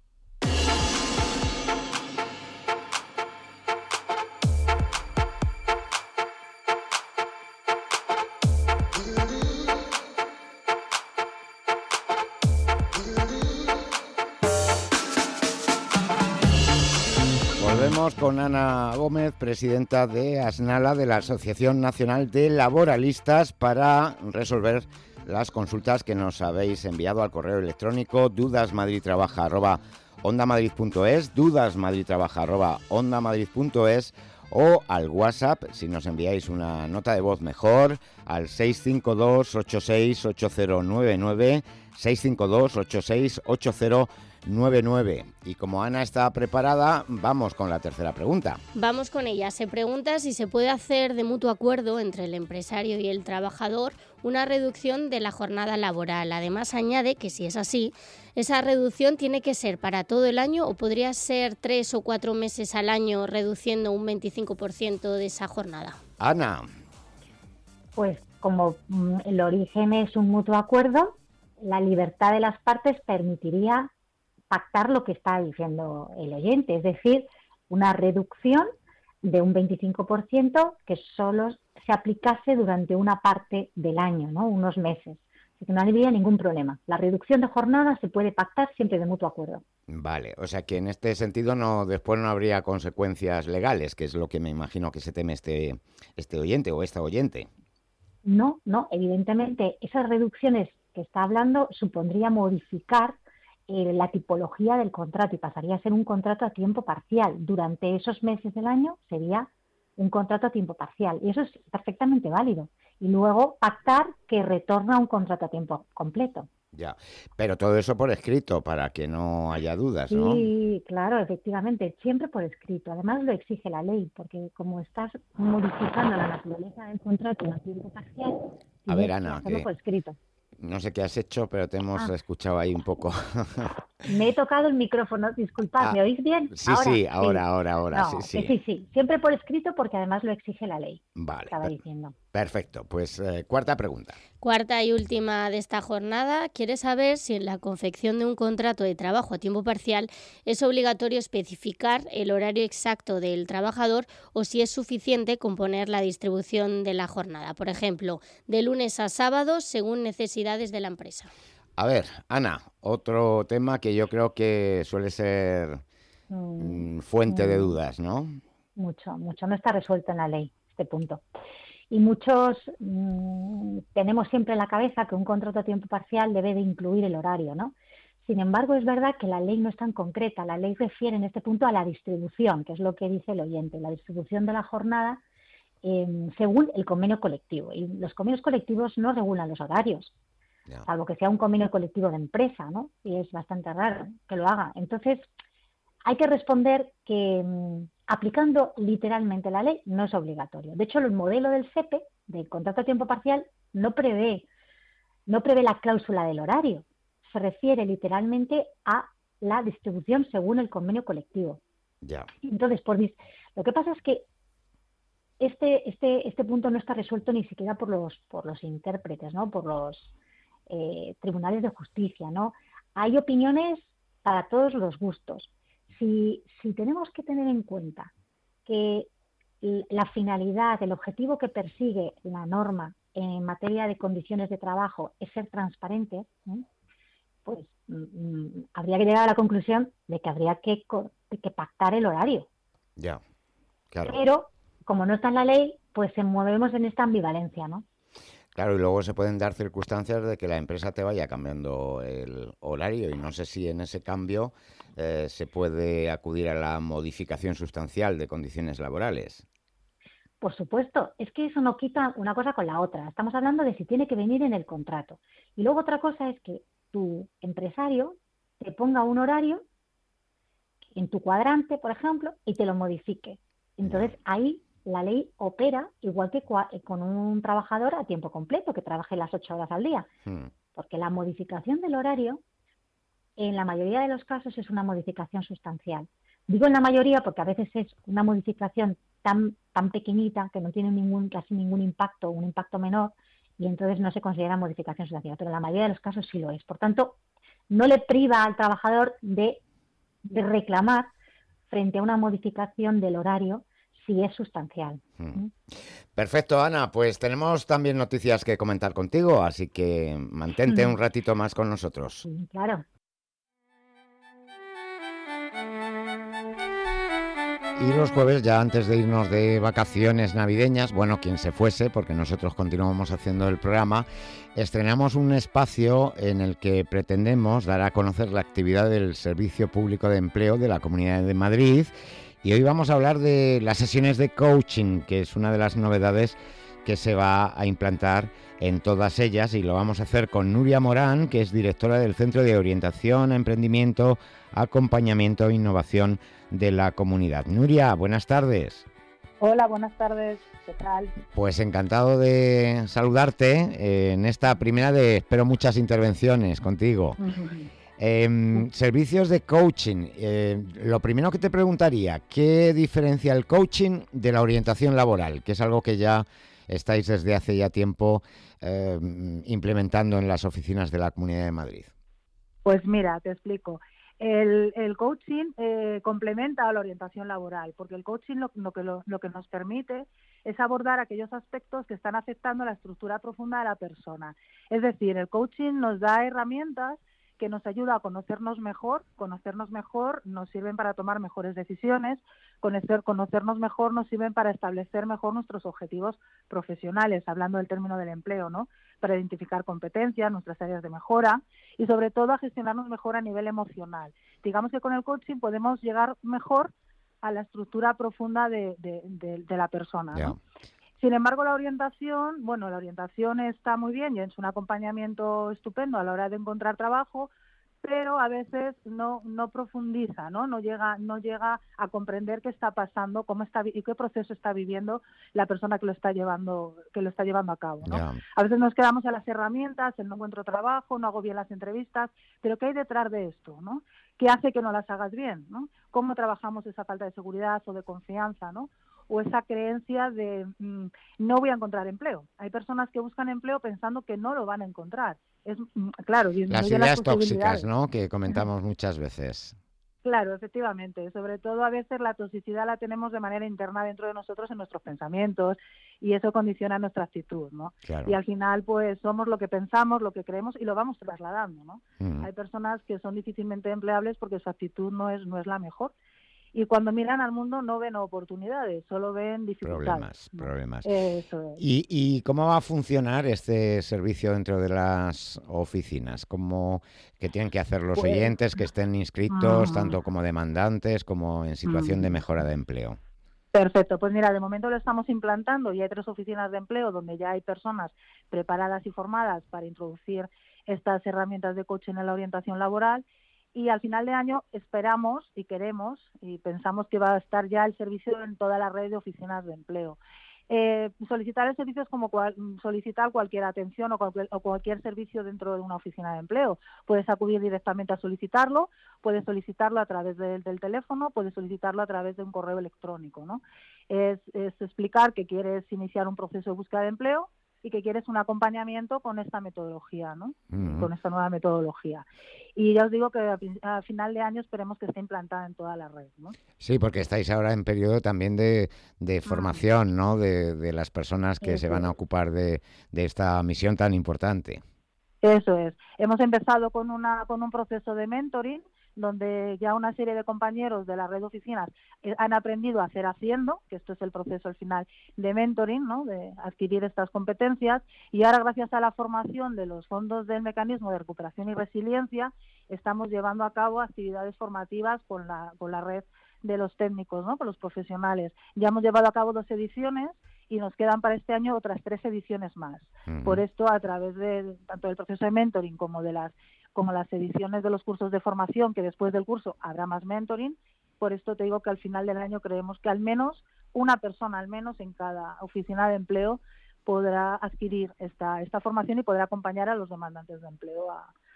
Volvemos con Ana Gómez, presidenta de ASNALA, de la Asociación Nacional de Laboralistas, para resolver las consultas que nos habéis enviado al correo electrónico dudasmadridtrabaja@ondamadrid.es, dudasmadridtrabaja@ondamadrid.es o al WhatsApp, si nos enviáis una nota de voz mejor, al 652-868099, 652-868099. Y como Ana está preparada, vamos con la tercera pregunta. Vamos con ella. Se pregunta si se puede hacer de mutuo acuerdo entre el empresario y el trabajador una reducción de la jornada laboral. Además, añade que si es así, esa reducción tiene que ser para todo el año o podría ser 3 o 4 meses al año, reduciendo un 25% de esa jornada. Ana. Pues como el origen es un mutuo acuerdo, la libertad de las partes permitiría pactar lo que está diciendo el oyente, es decir, una reducción de un 25% que solo se aplicase durante una parte del año, ¿no? Unos meses. Así que no habría ningún problema. La reducción de jornada se puede pactar siempre de mutuo acuerdo. Vale, o sea que en este sentido después no habría consecuencias legales, que es lo que me imagino que se teme este oyente o esta oyente. No, evidentemente esas reducciones que está hablando supondría modificar la tipología del contrato y pasaría a ser un contrato a tiempo parcial. Durante esos meses del año sería un contrato a tiempo parcial y eso es perfectamente válido. Y luego pactar que retorna a un contrato a tiempo completo. Ya, pero todo eso por escrito para que no haya dudas, ¿no? Sí, claro, efectivamente, siempre por escrito. Además lo exige la ley, porque como estás modificando la naturaleza del contrato a tiempo parcial, a ver, Ana, hacerlo por escrito. no sé qué has hecho, pero te hemos escuchado ahí un poco. Me he tocado el micrófono, disculpad, ¿me oís bien? Ahora, No, sí. Sí, siempre por escrito porque además lo exige la ley. Vale, Estaba diciendo. Perfecto, pues cuarta pregunta. Cuarta y última de esta jornada, quiere saber si en la confección de un contrato de trabajo a tiempo parcial es obligatorio especificar el horario exacto del trabajador o si es suficiente con poner la distribución de la jornada, por ejemplo, de lunes a sábado según necesidades de la empresa. A ver, Ana, otro tema que yo creo que suele ser fuente de dudas, ¿no? Mucho. No está resuelto en la ley este punto. Y muchos tenemos siempre en la cabeza que un contrato a tiempo parcial debe de incluir el horario, ¿no? Sin embargo, es verdad que la ley no es tan concreta. La ley refiere en este punto a la distribución, que es lo que dice el oyente, la distribución de la jornada según el convenio colectivo. Y los convenios colectivos no regulan los horarios, salvo que sea un convenio colectivo de empresa, ¿no? Y es bastante raro que lo haga. Entonces, hay que responder que aplicando literalmente la ley no es obligatorio. De hecho, el modelo del SEPE, del contrato a tiempo parcial, no prevé la cláusula del horario. Se refiere literalmente a la distribución según el convenio colectivo. Ya. Entonces, lo que pasa es que este punto no está resuelto ni siquiera por los intérpretes, ¿no? Por los tribunales de justicia, ¿no? Hay opiniones para todos los gustos. Si tenemos que tener en cuenta que la finalidad, el objetivo que persigue la norma en materia de condiciones de trabajo es ser transparente, pues habría que llegar a la conclusión de que habría que pactar el horario. Ya, claro. Pero, como no está en la ley, pues se movemos en esta ambivalencia, ¿no? Claro, y luego se pueden dar circunstancias de que la empresa te vaya cambiando el horario y no sé si en ese cambio se puede acudir a la modificación sustancial de condiciones laborales. Por supuesto, es que eso no quita una cosa con la otra. Estamos hablando de si tiene que venir en el contrato. Y luego otra cosa es que tu empresario te ponga un horario en tu cuadrante, por ejemplo, y te lo modifique. Entonces ahí la ley opera igual que con un trabajador a tiempo completo que trabaje las 8 horas al día. Porque la modificación del horario, en la mayoría de los casos, es una modificación sustancial. Digo en la mayoría porque a veces es una modificación tan pequeñita que no tiene casi ningún impacto, un impacto menor, y entonces no se considera modificación sustancial. Pero en la mayoría de los casos sí lo es. Por tanto, no le priva al trabajador de reclamar frente a una modificación del horario si es sustancial. Perfecto, Ana. Pues tenemos también noticias que comentar contigo, así que mantente un ratito más con nosotros. Sí, claro. Y los jueves, ya antes de irnos de vacaciones navideñas, bueno, quien se fuese, porque nosotros continuamos haciendo el programa, estrenamos un espacio en el que pretendemos dar a conocer la actividad del Servicio Público de Empleo de la Comunidad de Madrid. Y hoy vamos a hablar de las sesiones de coaching, que es una de las novedades que se va a implantar en todas ellas, y lo vamos a hacer con Nuria Morán, que es directora del Centro de Orientación, Emprendimiento, Acompañamiento e Innovación de la Comunidad. Nuria, buenas tardes. Hola, buenas tardes. ¿Qué tal? Pues encantado de saludarte en esta primera de, espero, muchas intervenciones contigo. Servicios de coaching. Lo primero que te preguntaría, ¿qué diferencia el coaching de la orientación laboral? Que es algo que ya estáis desde hace ya tiempo implementando en las oficinas de la Comunidad de Madrid. Pues mira, te explico. El coaching complementa a la orientación laboral, porque el coaching lo que nos permite es abordar aquellos aspectos que están afectando la estructura profunda de la persona. Es decir, el coaching nos da herramientas que nos ayuda a conocernos mejor nos sirven para tomar mejores decisiones, conocernos mejor nos sirven para establecer mejor nuestros objetivos profesionales, hablando del término del empleo, ¿no? Para identificar competencias, nuestras áreas de mejora y sobre todo a gestionarnos mejor a nivel emocional. Digamos que con el coaching podemos llegar mejor a la estructura profunda de la persona, ¿no? Sin embargo, la orientación está muy bien y es un acompañamiento estupendo a la hora de encontrar trabajo, pero a veces no profundiza, no llega a comprender qué está pasando, cómo está y qué proceso está viviendo la persona que lo está llevando a cabo, ¿no? Ya. A veces nos quedamos en las herramientas, en no encuentro trabajo, no hago bien las entrevistas, pero ¿qué hay detrás de esto, no? ¿Qué hace que no las hagas bien, no? ¿Cómo trabajamos esa falta de seguridad o de confianza, no? O esa creencia de no voy a encontrar empleo. Hay personas que buscan empleo pensando que no lo van a encontrar. Claro, las ideas tóxicas, ¿no?, que comentamos muchas veces. Claro, efectivamente. Sobre todo a veces la toxicidad la tenemos de manera interna dentro de nosotros en nuestros pensamientos y eso condiciona nuestra actitud, ¿no? Claro. Y al final pues somos lo que pensamos, lo que creemos y lo vamos trasladando, ¿no? Hay personas que son difícilmente empleables porque su actitud no es la mejor. Y cuando miran al mundo no ven oportunidades, solo ven dificultades. Problemas. Eso es. ¿Y cómo va a funcionar este servicio dentro de las oficinas? ¿Qué tienen que hacer los oyentes que estén inscritos, tanto como demandantes como en situación de mejora de empleo? Perfecto, pues mira, de momento lo estamos implantando y hay 3 oficinas de empleo donde ya hay personas preparadas y formadas para introducir estas herramientas de coaching en la orientación laboral. Y al final de año esperamos y queremos y pensamos que va a estar ya el servicio en toda la red de oficinas de empleo. Solicitar el servicio es como solicitar cualquier atención o cualquier servicio dentro de una oficina de empleo. Puedes acudir directamente a solicitarlo, puedes solicitarlo a través del teléfono, puedes solicitarlo a través de un correo electrónico, ¿no? Es explicar que quieres iniciar un proceso de búsqueda de empleo y que quieres un acompañamiento con esta metodología, ¿no? Con esta nueva metodología. Y ya os digo que a final de año esperemos que esté implantada en toda la red, ¿no? Sí, porque estáis ahora en periodo también de formación, ¿no? De las personas que se van a ocupar de esta misión tan importante. Eso es. Hemos empezado con un proceso de mentoring donde ya una serie de compañeros de la red de oficinas han aprendido a hacer haciendo, que esto es el proceso al final de mentoring, ¿no?, de adquirir estas competencias, y ahora gracias a la formación de los fondos del mecanismo de recuperación y resiliencia estamos llevando a cabo actividades formativas con la red de los técnicos, ¿no?, con los profesionales. Ya hemos llevado a cabo 2 ediciones y nos quedan para este año otras 3 ediciones más. Por esto, a través de tanto del proceso de mentoring como las ediciones de los cursos de formación, que después del curso habrá más mentoring, por esto te digo que al final del año creemos que al menos una persona, en cada oficina de empleo podrá adquirir esta formación y podrá acompañar a los demandantes de empleo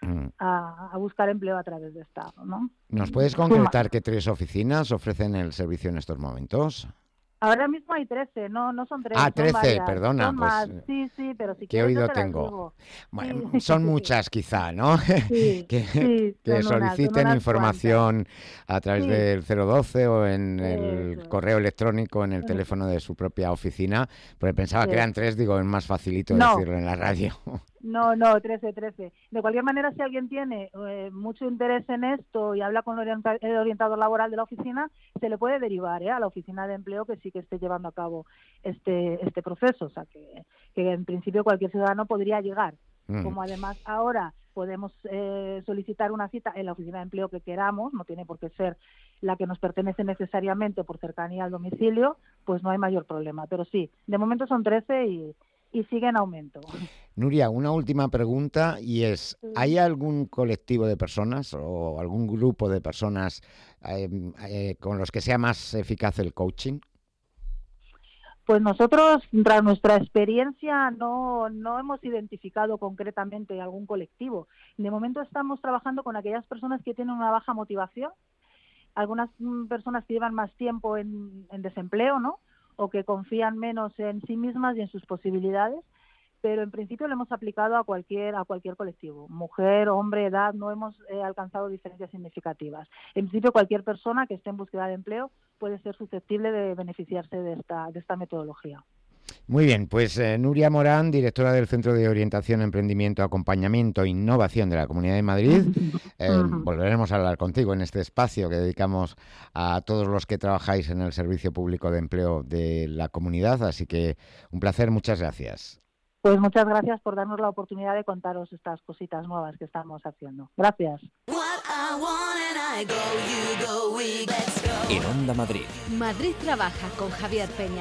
a buscar empleo a través de esta, ¿no? ¿Nos puedes concretar qué 3 oficinas ofrecen el servicio en estos momentos? Ahora mismo hay 13, no son 3. Ah, 13, son varias, perdona. Son pues, más. Sí, pero si ¿qué oído tengo? Bueno, son muchas quizá, ¿no? Sí, que soliciten información a través del 012 o en el correo electrónico, en el teléfono de su propia oficina, porque pensaba que eran 3, digo, es más facilito decirlo en la radio. No, 13. De cualquier manera, si alguien tiene mucho interés en esto y habla con el orientador laboral de la oficina, se le puede derivar a la oficina de empleo que sí que esté llevando a cabo este proceso. O sea, que en principio cualquier ciudadano podría llegar. Como además ahora podemos solicitar una cita en la oficina de empleo que queramos, no tiene por qué ser la que nos pertenece necesariamente por cercanía al domicilio, pues no hay mayor problema. Pero sí, de momento son 13 y sigue en aumento. Nuria, una última pregunta y es, ¿hay algún colectivo de personas o algún grupo de personas con los que sea más eficaz el coaching? Pues nosotros, tras nuestra experiencia, no hemos identificado concretamente algún colectivo. De momento estamos trabajando con aquellas personas que tienen una baja motivación, algunas personas que llevan más tiempo en desempleo, ¿no?, o que confían menos en sí mismas y en sus posibilidades, pero en principio lo hemos aplicado a cualquier colectivo, mujer, hombre, edad, no hemos alcanzado diferencias significativas. En principio cualquier persona que esté en búsqueda de empleo puede ser susceptible de beneficiarse de esta metodología. Muy bien, pues Nuria Morán, directora del Centro de Orientación, Emprendimiento, Acompañamiento e Innovación de la Comunidad de Madrid. Volveremos a hablar contigo en este espacio que dedicamos a todos los que trabajáis en el Servicio Público de Empleo de la comunidad, así que un placer, muchas gracias. Pues muchas gracias por darnos la oportunidad de contaros estas cositas nuevas que estamos haciendo. Gracias. En Onda Madrid. Madrid trabaja con Javier Peña.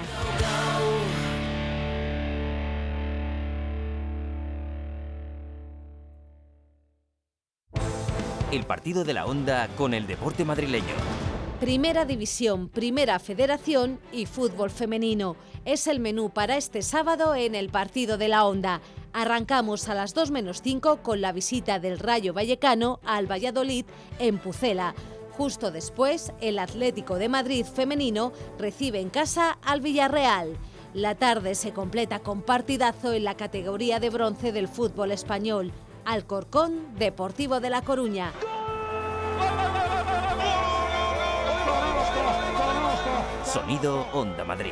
el partido de la Onda con el deporte madrileño. Primera División, Primera Federación y fútbol femenino. Es el menú para este sábado en el partido de la Onda. Arrancamos a las 2:05 con la visita del Rayo Vallecano al Valladolid en Pucela. Justo después, el Atlético de Madrid femenino recibe en casa al Villarreal. La tarde se completa con partidazo en la categoría de bronce del fútbol español. Alcorcón, Deportivo de La Coruña. Sonido Onda Madrid.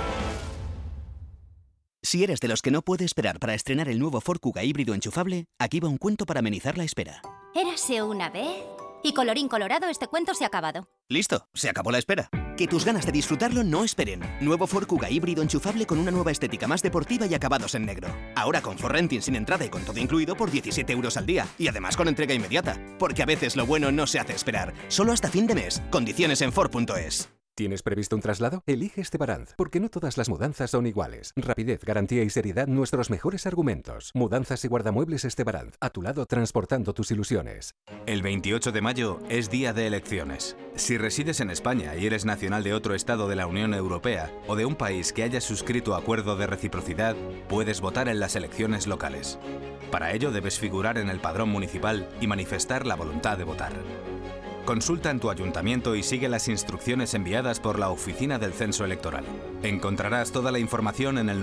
Si eres de los que no puede esperar para estrenar el nuevo Ford Kuga híbrido enchufable, aquí va un cuento para amenizar la espera. Érase una vez... Y colorín colorado, este cuento se ha acabado. Listo, se acabó la espera. Que tus ganas de disfrutarlo no esperen. Nuevo Ford Kuga híbrido enchufable con una nueva estética más deportiva y acabados en negro. Ahora con Ford Renting sin entrada y con todo incluido por 17 euros al día. Y además con entrega inmediata. Porque a veces lo bueno no se hace esperar. Solo hasta fin de mes. Condiciones en Ford.es. ¿Tienes previsto un traslado? Elige Estebaranz, porque no todas las mudanzas son iguales. Rapidez, garantía y seriedad, nuestros mejores argumentos. Mudanzas y guardamuebles Estebaranz, a tu lado transportando tus ilusiones. El 28 de mayo es día de elecciones. Si resides en España y eres nacional de otro estado de la Unión Europea o de un país que haya suscrito acuerdo de reciprocidad, puedes votar en las elecciones locales. Para ello debes figurar en el padrón municipal y manifestar la voluntad de votar. Consulta en tu ayuntamiento y sigue las instrucciones enviadas por la Oficina del Censo Electoral. Encontrarás toda la información en el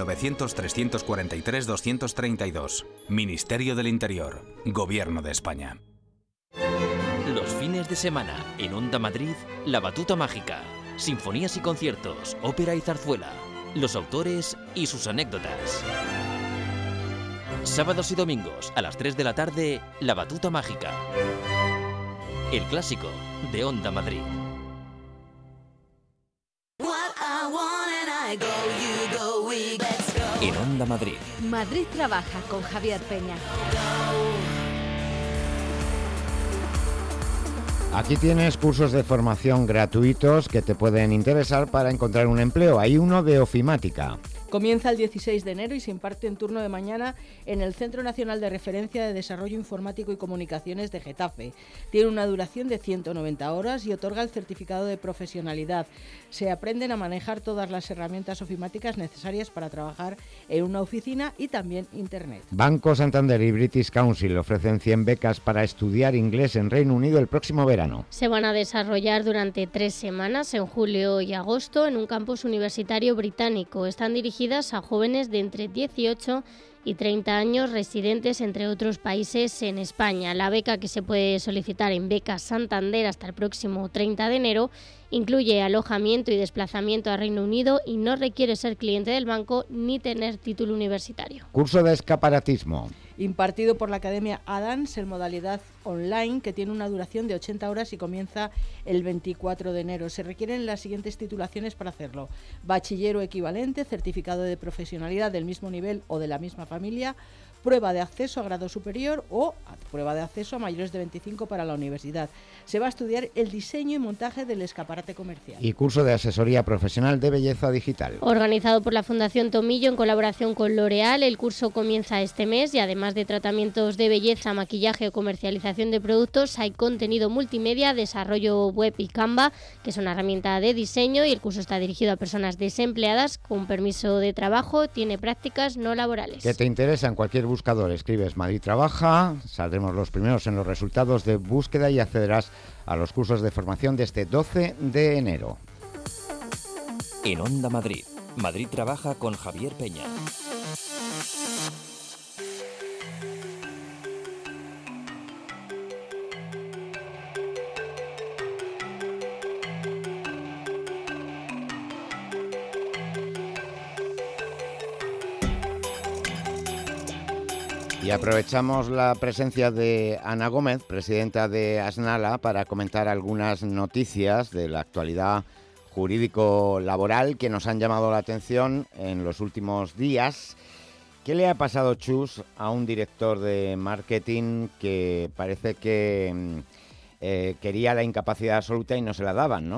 900-343-232. Ministerio del Interior, Gobierno de España. Los fines de semana, en Onda Madrid, La Batuta Mágica. Sinfonías y conciertos, ópera y zarzuela. Los autores y sus anécdotas. Sábados y domingos, a las 3 de la tarde, La Batuta Mágica. El clásico de Onda Madrid. En Onda Madrid. Madrid trabaja con Javier Peña. Aquí tienes cursos de formación gratuitos que te pueden interesar para encontrar un empleo. Hay uno de ofimática. Comienza el 16 de enero y se imparte en turno de mañana en el Centro Nacional de Referencia de Desarrollo Informático y Comunicaciones de Getafe. Tiene una duración de 190 horas y otorga el certificado de profesionalidad. Se aprenden a manejar todas las herramientas ofimáticas necesarias para trabajar en una oficina y también Internet. Banco Santander y British Council ofrecen 100 becas para estudiar inglés en Reino Unido el próximo verano. Se van a desarrollar durante 3 semanas, en julio y agosto, en un campus universitario británico. Están dirigidas a jóvenes de entre 18 y 30 años residentes entre otros países en España. La beca, que se puede solicitar en Becas Santander hasta el próximo 30 de enero, incluye alojamiento y desplazamiento a Reino Unido y no requiere ser cliente del banco ni tener título universitario. Curso de escaparatismo. Impartido por la Academia Adams en modalidad online, que tiene una duración de 80 horas y comienza el 24 de enero. Se requieren las siguientes titulaciones para hacerlo: bachiller o equivalente, certificado de profesionalidad del mismo nivel o de la misma familia, prueba de acceso a grado superior o prueba de acceso a mayores de 25 para la universidad. Se va a estudiar el diseño y montaje del escaparate comercial. Y curso de asesoría profesional de belleza digital. Organizado por la Fundación Tomillo en colaboración con L'Oréal, el curso comienza este mes y además de tratamientos de belleza, maquillaje o comercialización de productos, hay contenido multimedia, desarrollo web y Canva, que es una herramienta de diseño, y el curso está dirigido a personas desempleadas con permiso de trabajo, tiene prácticas no laborales. ¿Qué te interesa? En cualquier buscador escribes Madrid Trabaja, saldremos los primeros en los resultados de búsqueda y accederás a los cursos de formación desde 12 de enero. En Onda Madrid, Madrid Trabaja con Javier Peña. Y aprovechamos la presencia de Ana Gómez, presidenta de Asnala, para comentar algunas noticias de la actualidad jurídico-laboral que nos han llamado la atención en los últimos días. ¿Qué le ha pasado, Chus, a un director de marketing que parece que quería la incapacidad absoluta y no se la daban, ¿no?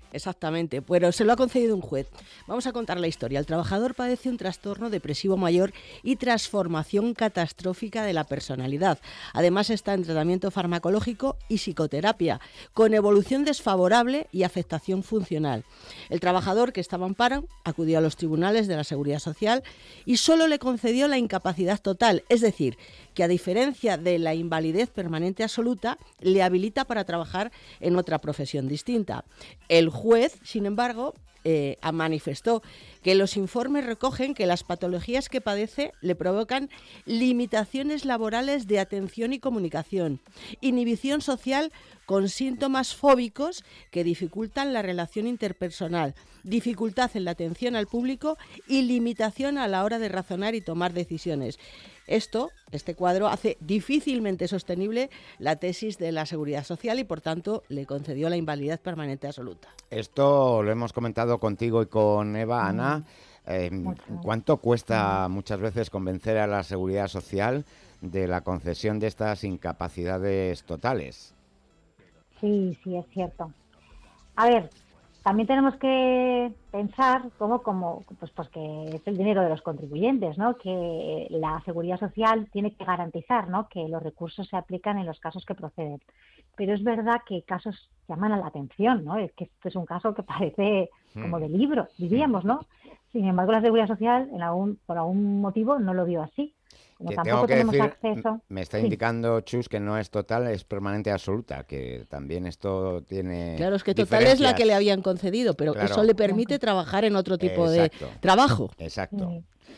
Exactamente, pero se lo ha concedido un juez. Vamos a contar la historia. El trabajador padece un trastorno depresivo mayor y transformación catastrófica de la personalidad. Además está en tratamiento farmacológico y psicoterapia, con evolución desfavorable y afectación funcional. El trabajador, que estaba en paro, acudió a los tribunales de la Seguridad Social y solo le concedió la incapacidad total, es decir, que a diferencia de la invalidez permanente absoluta, le habilita para trabajar en otra profesión distinta. El juez, sin embargo, manifestó que los informes recogen que las patologías que padece le provocan limitaciones laborales de atención y comunicación, inhibición social con síntomas fóbicos que dificultan la relación interpersonal, dificultad en la atención al público y limitación a la hora de razonar y tomar decisiones. Este cuadro hace difícilmente sostenible la tesis de la Seguridad Social y, por tanto, le concedió la invalidez permanente absoluta. Esto lo hemos comentado contigo y con Eva. Ana, ¿cuánto cuesta muchas veces convencer a la Seguridad Social de la concesión de estas incapacidades totales? Sí, es cierto. A ver, también tenemos que pensar pues que es el dinero de los contribuyentes, ¿no? Que la Seguridad Social tiene que garantizar, ¿no?, que los recursos se aplican en los casos que proceden. Pero es verdad que casos llaman a la atención, ¿no? Es que esto es un caso que parece como de libro, diríamos, ¿no? Sin embargo, la Seguridad Social por algún motivo no lo vio así. Como tampoco tenemos acceso. Me está indicando Chus que no es total, es permanente absoluta, que también esto tiene. Claro, es que total es la que le habían concedido, pero eso le permite trabajar en otro tipo de trabajo. Exacto.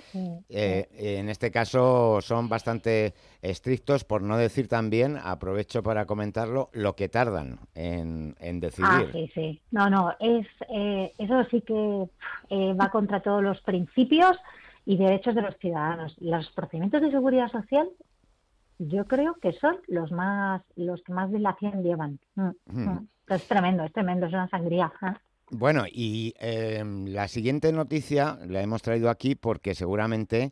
En este caso son bastante estrictos, por no decir también, aprovecho para comentarlo, lo que tardan en decidir. Sí. No, eso sí que va contra todos los principios y derechos de los ciudadanos. Los procedimientos de seguridad social yo creo que son los que más dilación llevan. Es tremendo, es una sangría. Bueno, y la siguiente noticia la hemos traído aquí porque seguramente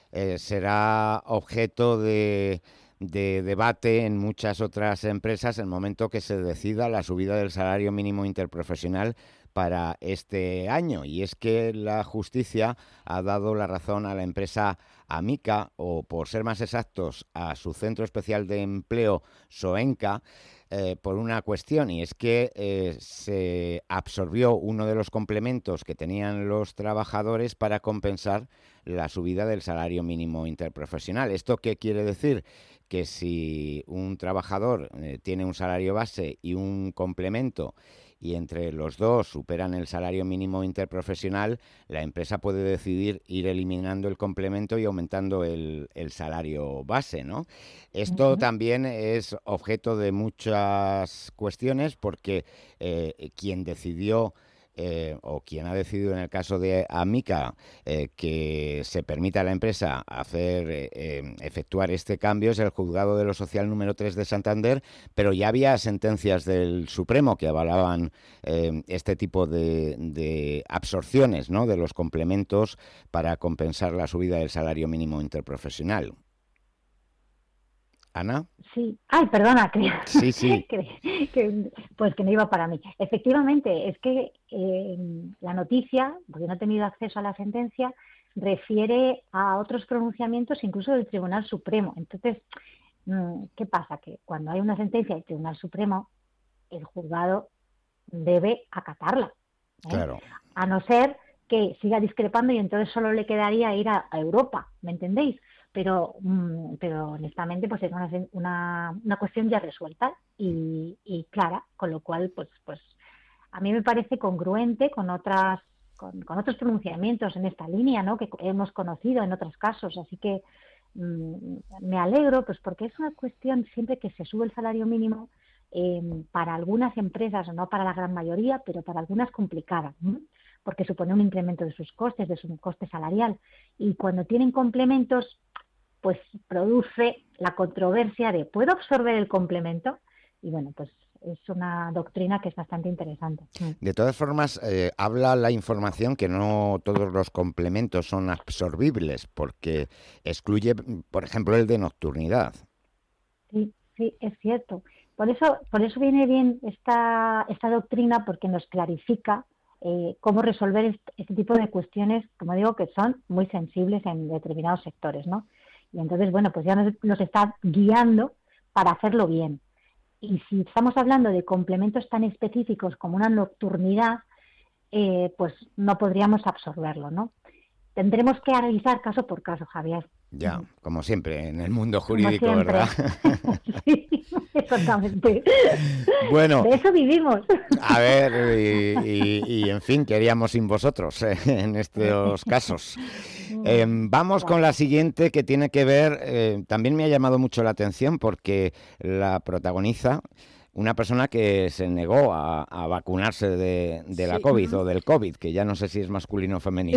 será objeto de debate en muchas otras empresas el momento que se decida la subida del salario mínimo interprofesional para este año. Y es que la justicia ha dado la razón a la empresa Amica, o por ser más exactos, a su Centro Especial de Empleo, Soenca, por una cuestión, y es que se absorbió uno de los complementos que tenían los trabajadores para compensar la subida del salario mínimo interprofesional. ¿Esto qué quiere decir? Que si un trabajador tiene un salario base y un complemento y entre los dos superan el salario mínimo interprofesional, la empresa puede decidir ir eliminando el complemento y aumentando el salario base, ¿no? Esto también es objeto de muchas cuestiones porque quien decidió o quien ha decidido en el caso de Amica que se permita a la empresa efectuar este cambio es el Juzgado de lo Social número 3 de Santander, pero ya había sentencias del Supremo que avalaban este tipo de absorciones, ¿no?, de los complementos para compensar la subida del salario mínimo interprofesional. ¿Ana? Sí. Ay, perdona. Sí. Pues que no iba para mí. Efectivamente, es que la noticia, porque no he tenido acceso a la sentencia, refiere a otros pronunciamientos incluso del Tribunal Supremo. Entonces, ¿qué pasa? Que cuando hay una sentencia del Tribunal Supremo, el juzgado debe acatarla. Claro. A no ser que siga discrepando y entonces solo le quedaría ir a Europa, ¿me entendéis? Pero honestamente pues es una cuestión ya resuelta y clara, con lo cual pues a mí me parece congruente con otros pronunciamientos en esta línea, ¿no?, que hemos conocido en otros casos, así que me alegro pues porque es una cuestión siempre que se sube el salario mínimo para algunas empresas, no para la gran mayoría, pero para algunas complicada, porque supone un incremento de sus costes, de su coste salarial, y cuando tienen complementos pues produce la controversia de ¿puedo absorber el complemento? Y bueno, pues es una doctrina que es bastante interesante. De todas formas, habla la información que no todos los complementos son absorbibles, porque excluye, por ejemplo, el de nocturnidad. Sí, es cierto. Por eso viene bien esta doctrina, porque nos clarifica cómo resolver este tipo de cuestiones, como digo, que son muy sensibles en determinados sectores, ¿no? Y entonces, bueno, pues ya nos está guiando para hacerlo bien. Y si estamos hablando de complementos tan específicos como una nocturnidad, pues no podríamos absorberlo, ¿no? Tendremos que analizar caso por caso, Javier. Ya, como siempre, en el mundo jurídico, ¿verdad? Sí, exactamente. Bueno, de eso vivimos. A ver, y en fin, ¿qué haríamos sin vosotros en estos casos? Vamos con la siguiente, que tiene que ver, también me ha llamado mucho la atención porque la protagoniza una persona que se negó a vacunarse de la COVID o del COVID, que ya no sé si es masculino o femenino.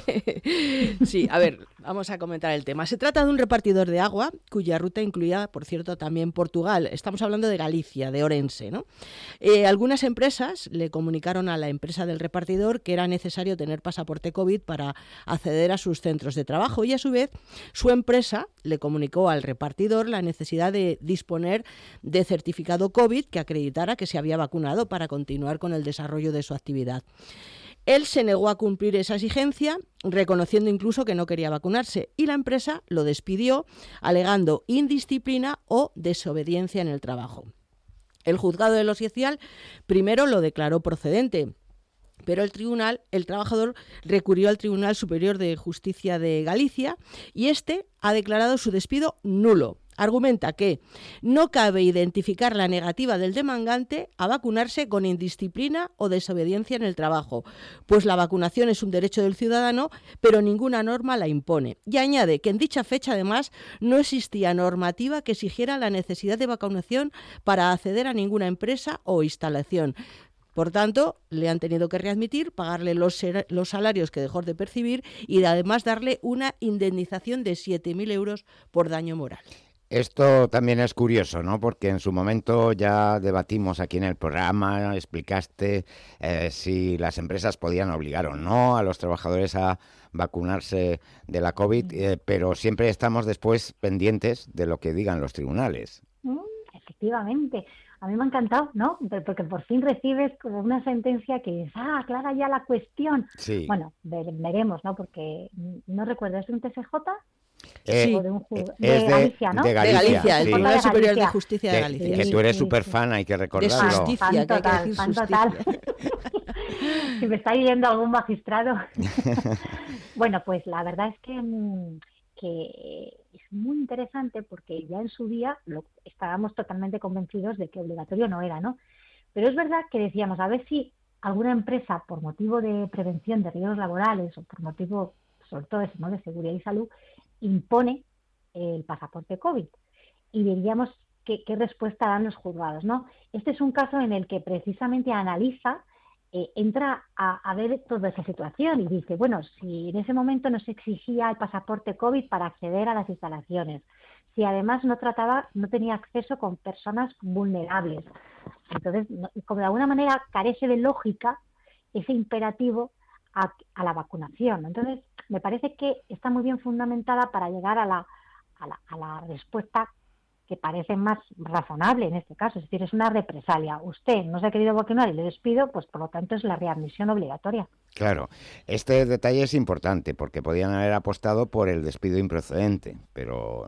Sí, a ver, vamos a comentar el tema. Se trata de un repartidor de agua cuya ruta incluía, por cierto, también Portugal. Estamos hablando de Galicia, de Orense, ¿no? Algunas empresas le comunicaron a la empresa del repartidor que era necesario tener pasaporte COVID para acceder a sus centros de trabajo y, a su vez, su empresa le comunicó al repartidor la necesidad de disponer de certificado COVID que acreditara que se había vacunado para continuar con el desarrollo de su actividad. Él se negó a cumplir esa exigencia, reconociendo incluso que no quería vacunarse, y la empresa lo despidió alegando indisciplina o desobediencia en el trabajo. El juzgado de lo social primero lo declaró procedente, pero el trabajador recurrió al Tribunal Superior de Justicia de Galicia y este ha declarado su despido nulo. Argumenta que no cabe identificar la negativa del demandante a vacunarse con indisciplina o desobediencia en el trabajo, pues la vacunación es un derecho del ciudadano, pero ninguna norma la impone. Y añade que en dicha fecha, además, no existía normativa que exigiera la necesidad de vacunación para acceder a ninguna empresa o instalación. Por tanto, le han tenido que readmitir, pagarle los salarios que dejó de percibir y además darle una indemnización de 7.000 euros por daño moral. Esto también es curioso, ¿no? Porque en su momento ya debatimos aquí en el programa, explicaste si las empresas podían obligar o no a los trabajadores a vacunarse de la COVID, pero siempre estamos después pendientes de lo que digan los tribunales. Efectivamente. A mí me ha encantado, ¿no? Porque por fin recibes como una sentencia que es, aclara ya la cuestión. Sí. Bueno, veremos, ¿no? Porque no recuerdo, ¿es un TSJ? Sí, de Galicia, ¿no? De Galicia, el Tribunal Superior de Justicia de Galicia. Que tú eres súper fan, hay que recordarlo. De justicia, fan total. Si me está yendo algún magistrado. Bueno, pues la verdad es que es muy interesante porque ya en su día estábamos totalmente convencidos de que obligatorio no era, ¿no? Pero es verdad que decíamos, a ver si alguna empresa, por motivo de prevención de riesgos laborales o por motivo, sobre todo eso, ¿no?, de seguridad y salud, impone el pasaporte COVID. Y diríamos qué respuesta dan los juzgados, ¿no? Este es un caso en el que precisamente analiza, entra a ver toda esa situación y dice, bueno, si en ese momento no se exigía el pasaporte COVID para acceder a las instalaciones, si además no tenía acceso con personas vulnerables, entonces, como de alguna manera carece de lógica ese imperativo a la vacunación. Entonces, me parece que está muy bien fundamentada para llegar a la respuesta que parece más razonable en este caso, es decir, es una represalia. Usted no se ha querido vacunar y le despido, pues por lo tanto es la readmisión obligatoria. Claro, este detalle es importante porque podían haber apostado por el despido improcedente, pero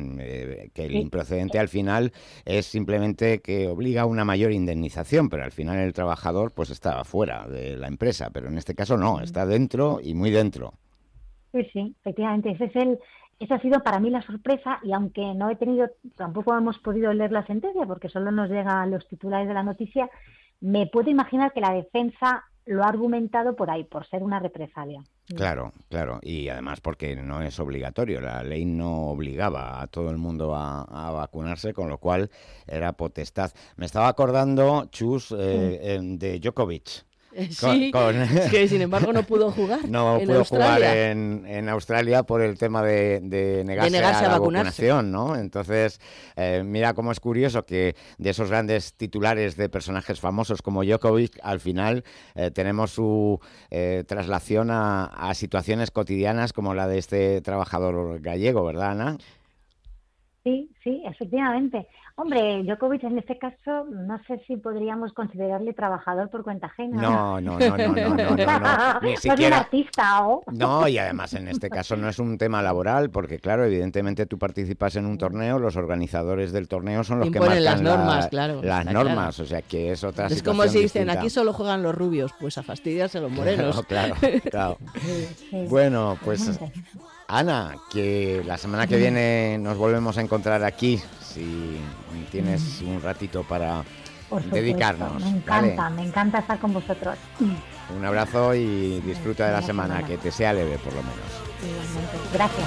que el improcedente al final es simplemente que obliga a una mayor indemnización, pero al final el trabajador pues está fuera de la empresa, pero en este caso no, está dentro y muy dentro. Sí, efectivamente, esa ha sido para mí la sorpresa y aunque tampoco hemos podido leer la sentencia porque solo nos llegan los titulares de la noticia, me puedo imaginar que la defensa lo ha argumentado por ahí, por ser una represalia. Claro, y además porque no es obligatorio, la ley no obligaba a todo el mundo a vacunarse, con lo cual era potestad. Me estaba acordando, Chus, de Djokovic. Sí, que sin embargo no pudo jugar. No pudo jugar en Australia por el tema de negarse a la vacunación, ¿no? Entonces, mira cómo es curioso que de esos grandes titulares de personajes famosos como Djokovic, al final tenemos su traslación a situaciones cotidianas como la de este trabajador gallego, ¿verdad, Ana? Sí, efectivamente. Hombre, Djokovic en este caso no sé si podríamos considerarle trabajador por cuenta ajena. No. Ni siquiera. No es un artista, ¿o? No, y además en este caso no es un tema laboral, porque claro, evidentemente tú participas en un torneo, los organizadores del torneo son los que marcan las normas, claro. Las normas, claro. O sea que es otra situación. Es como si dicen, distinta. Aquí solo juegan los rubios, pues a fastidiarse los morenos. Claro. Bueno, pues Ana, que la semana que viene nos volvemos a encontrar aquí, si tienes un ratito para dedicarnos. Me encanta estar con vosotros. Un abrazo y disfruta de la semana, que te sea leve por lo menos. Gracias.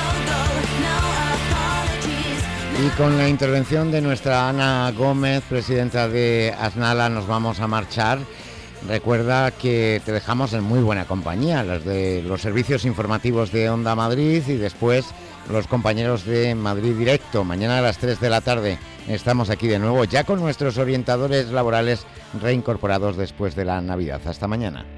Y con la intervención de nuestra Ana Gómez, presidenta de Asnala, nos vamos a marchar. Recuerda que te dejamos en muy buena compañía, los de los servicios informativos de Onda Madrid y después los compañeros de Madrid Directo. Mañana a las 3 de la tarde estamos aquí de nuevo, ya con nuestros orientadores laborales reincorporados después de la Navidad. Hasta mañana.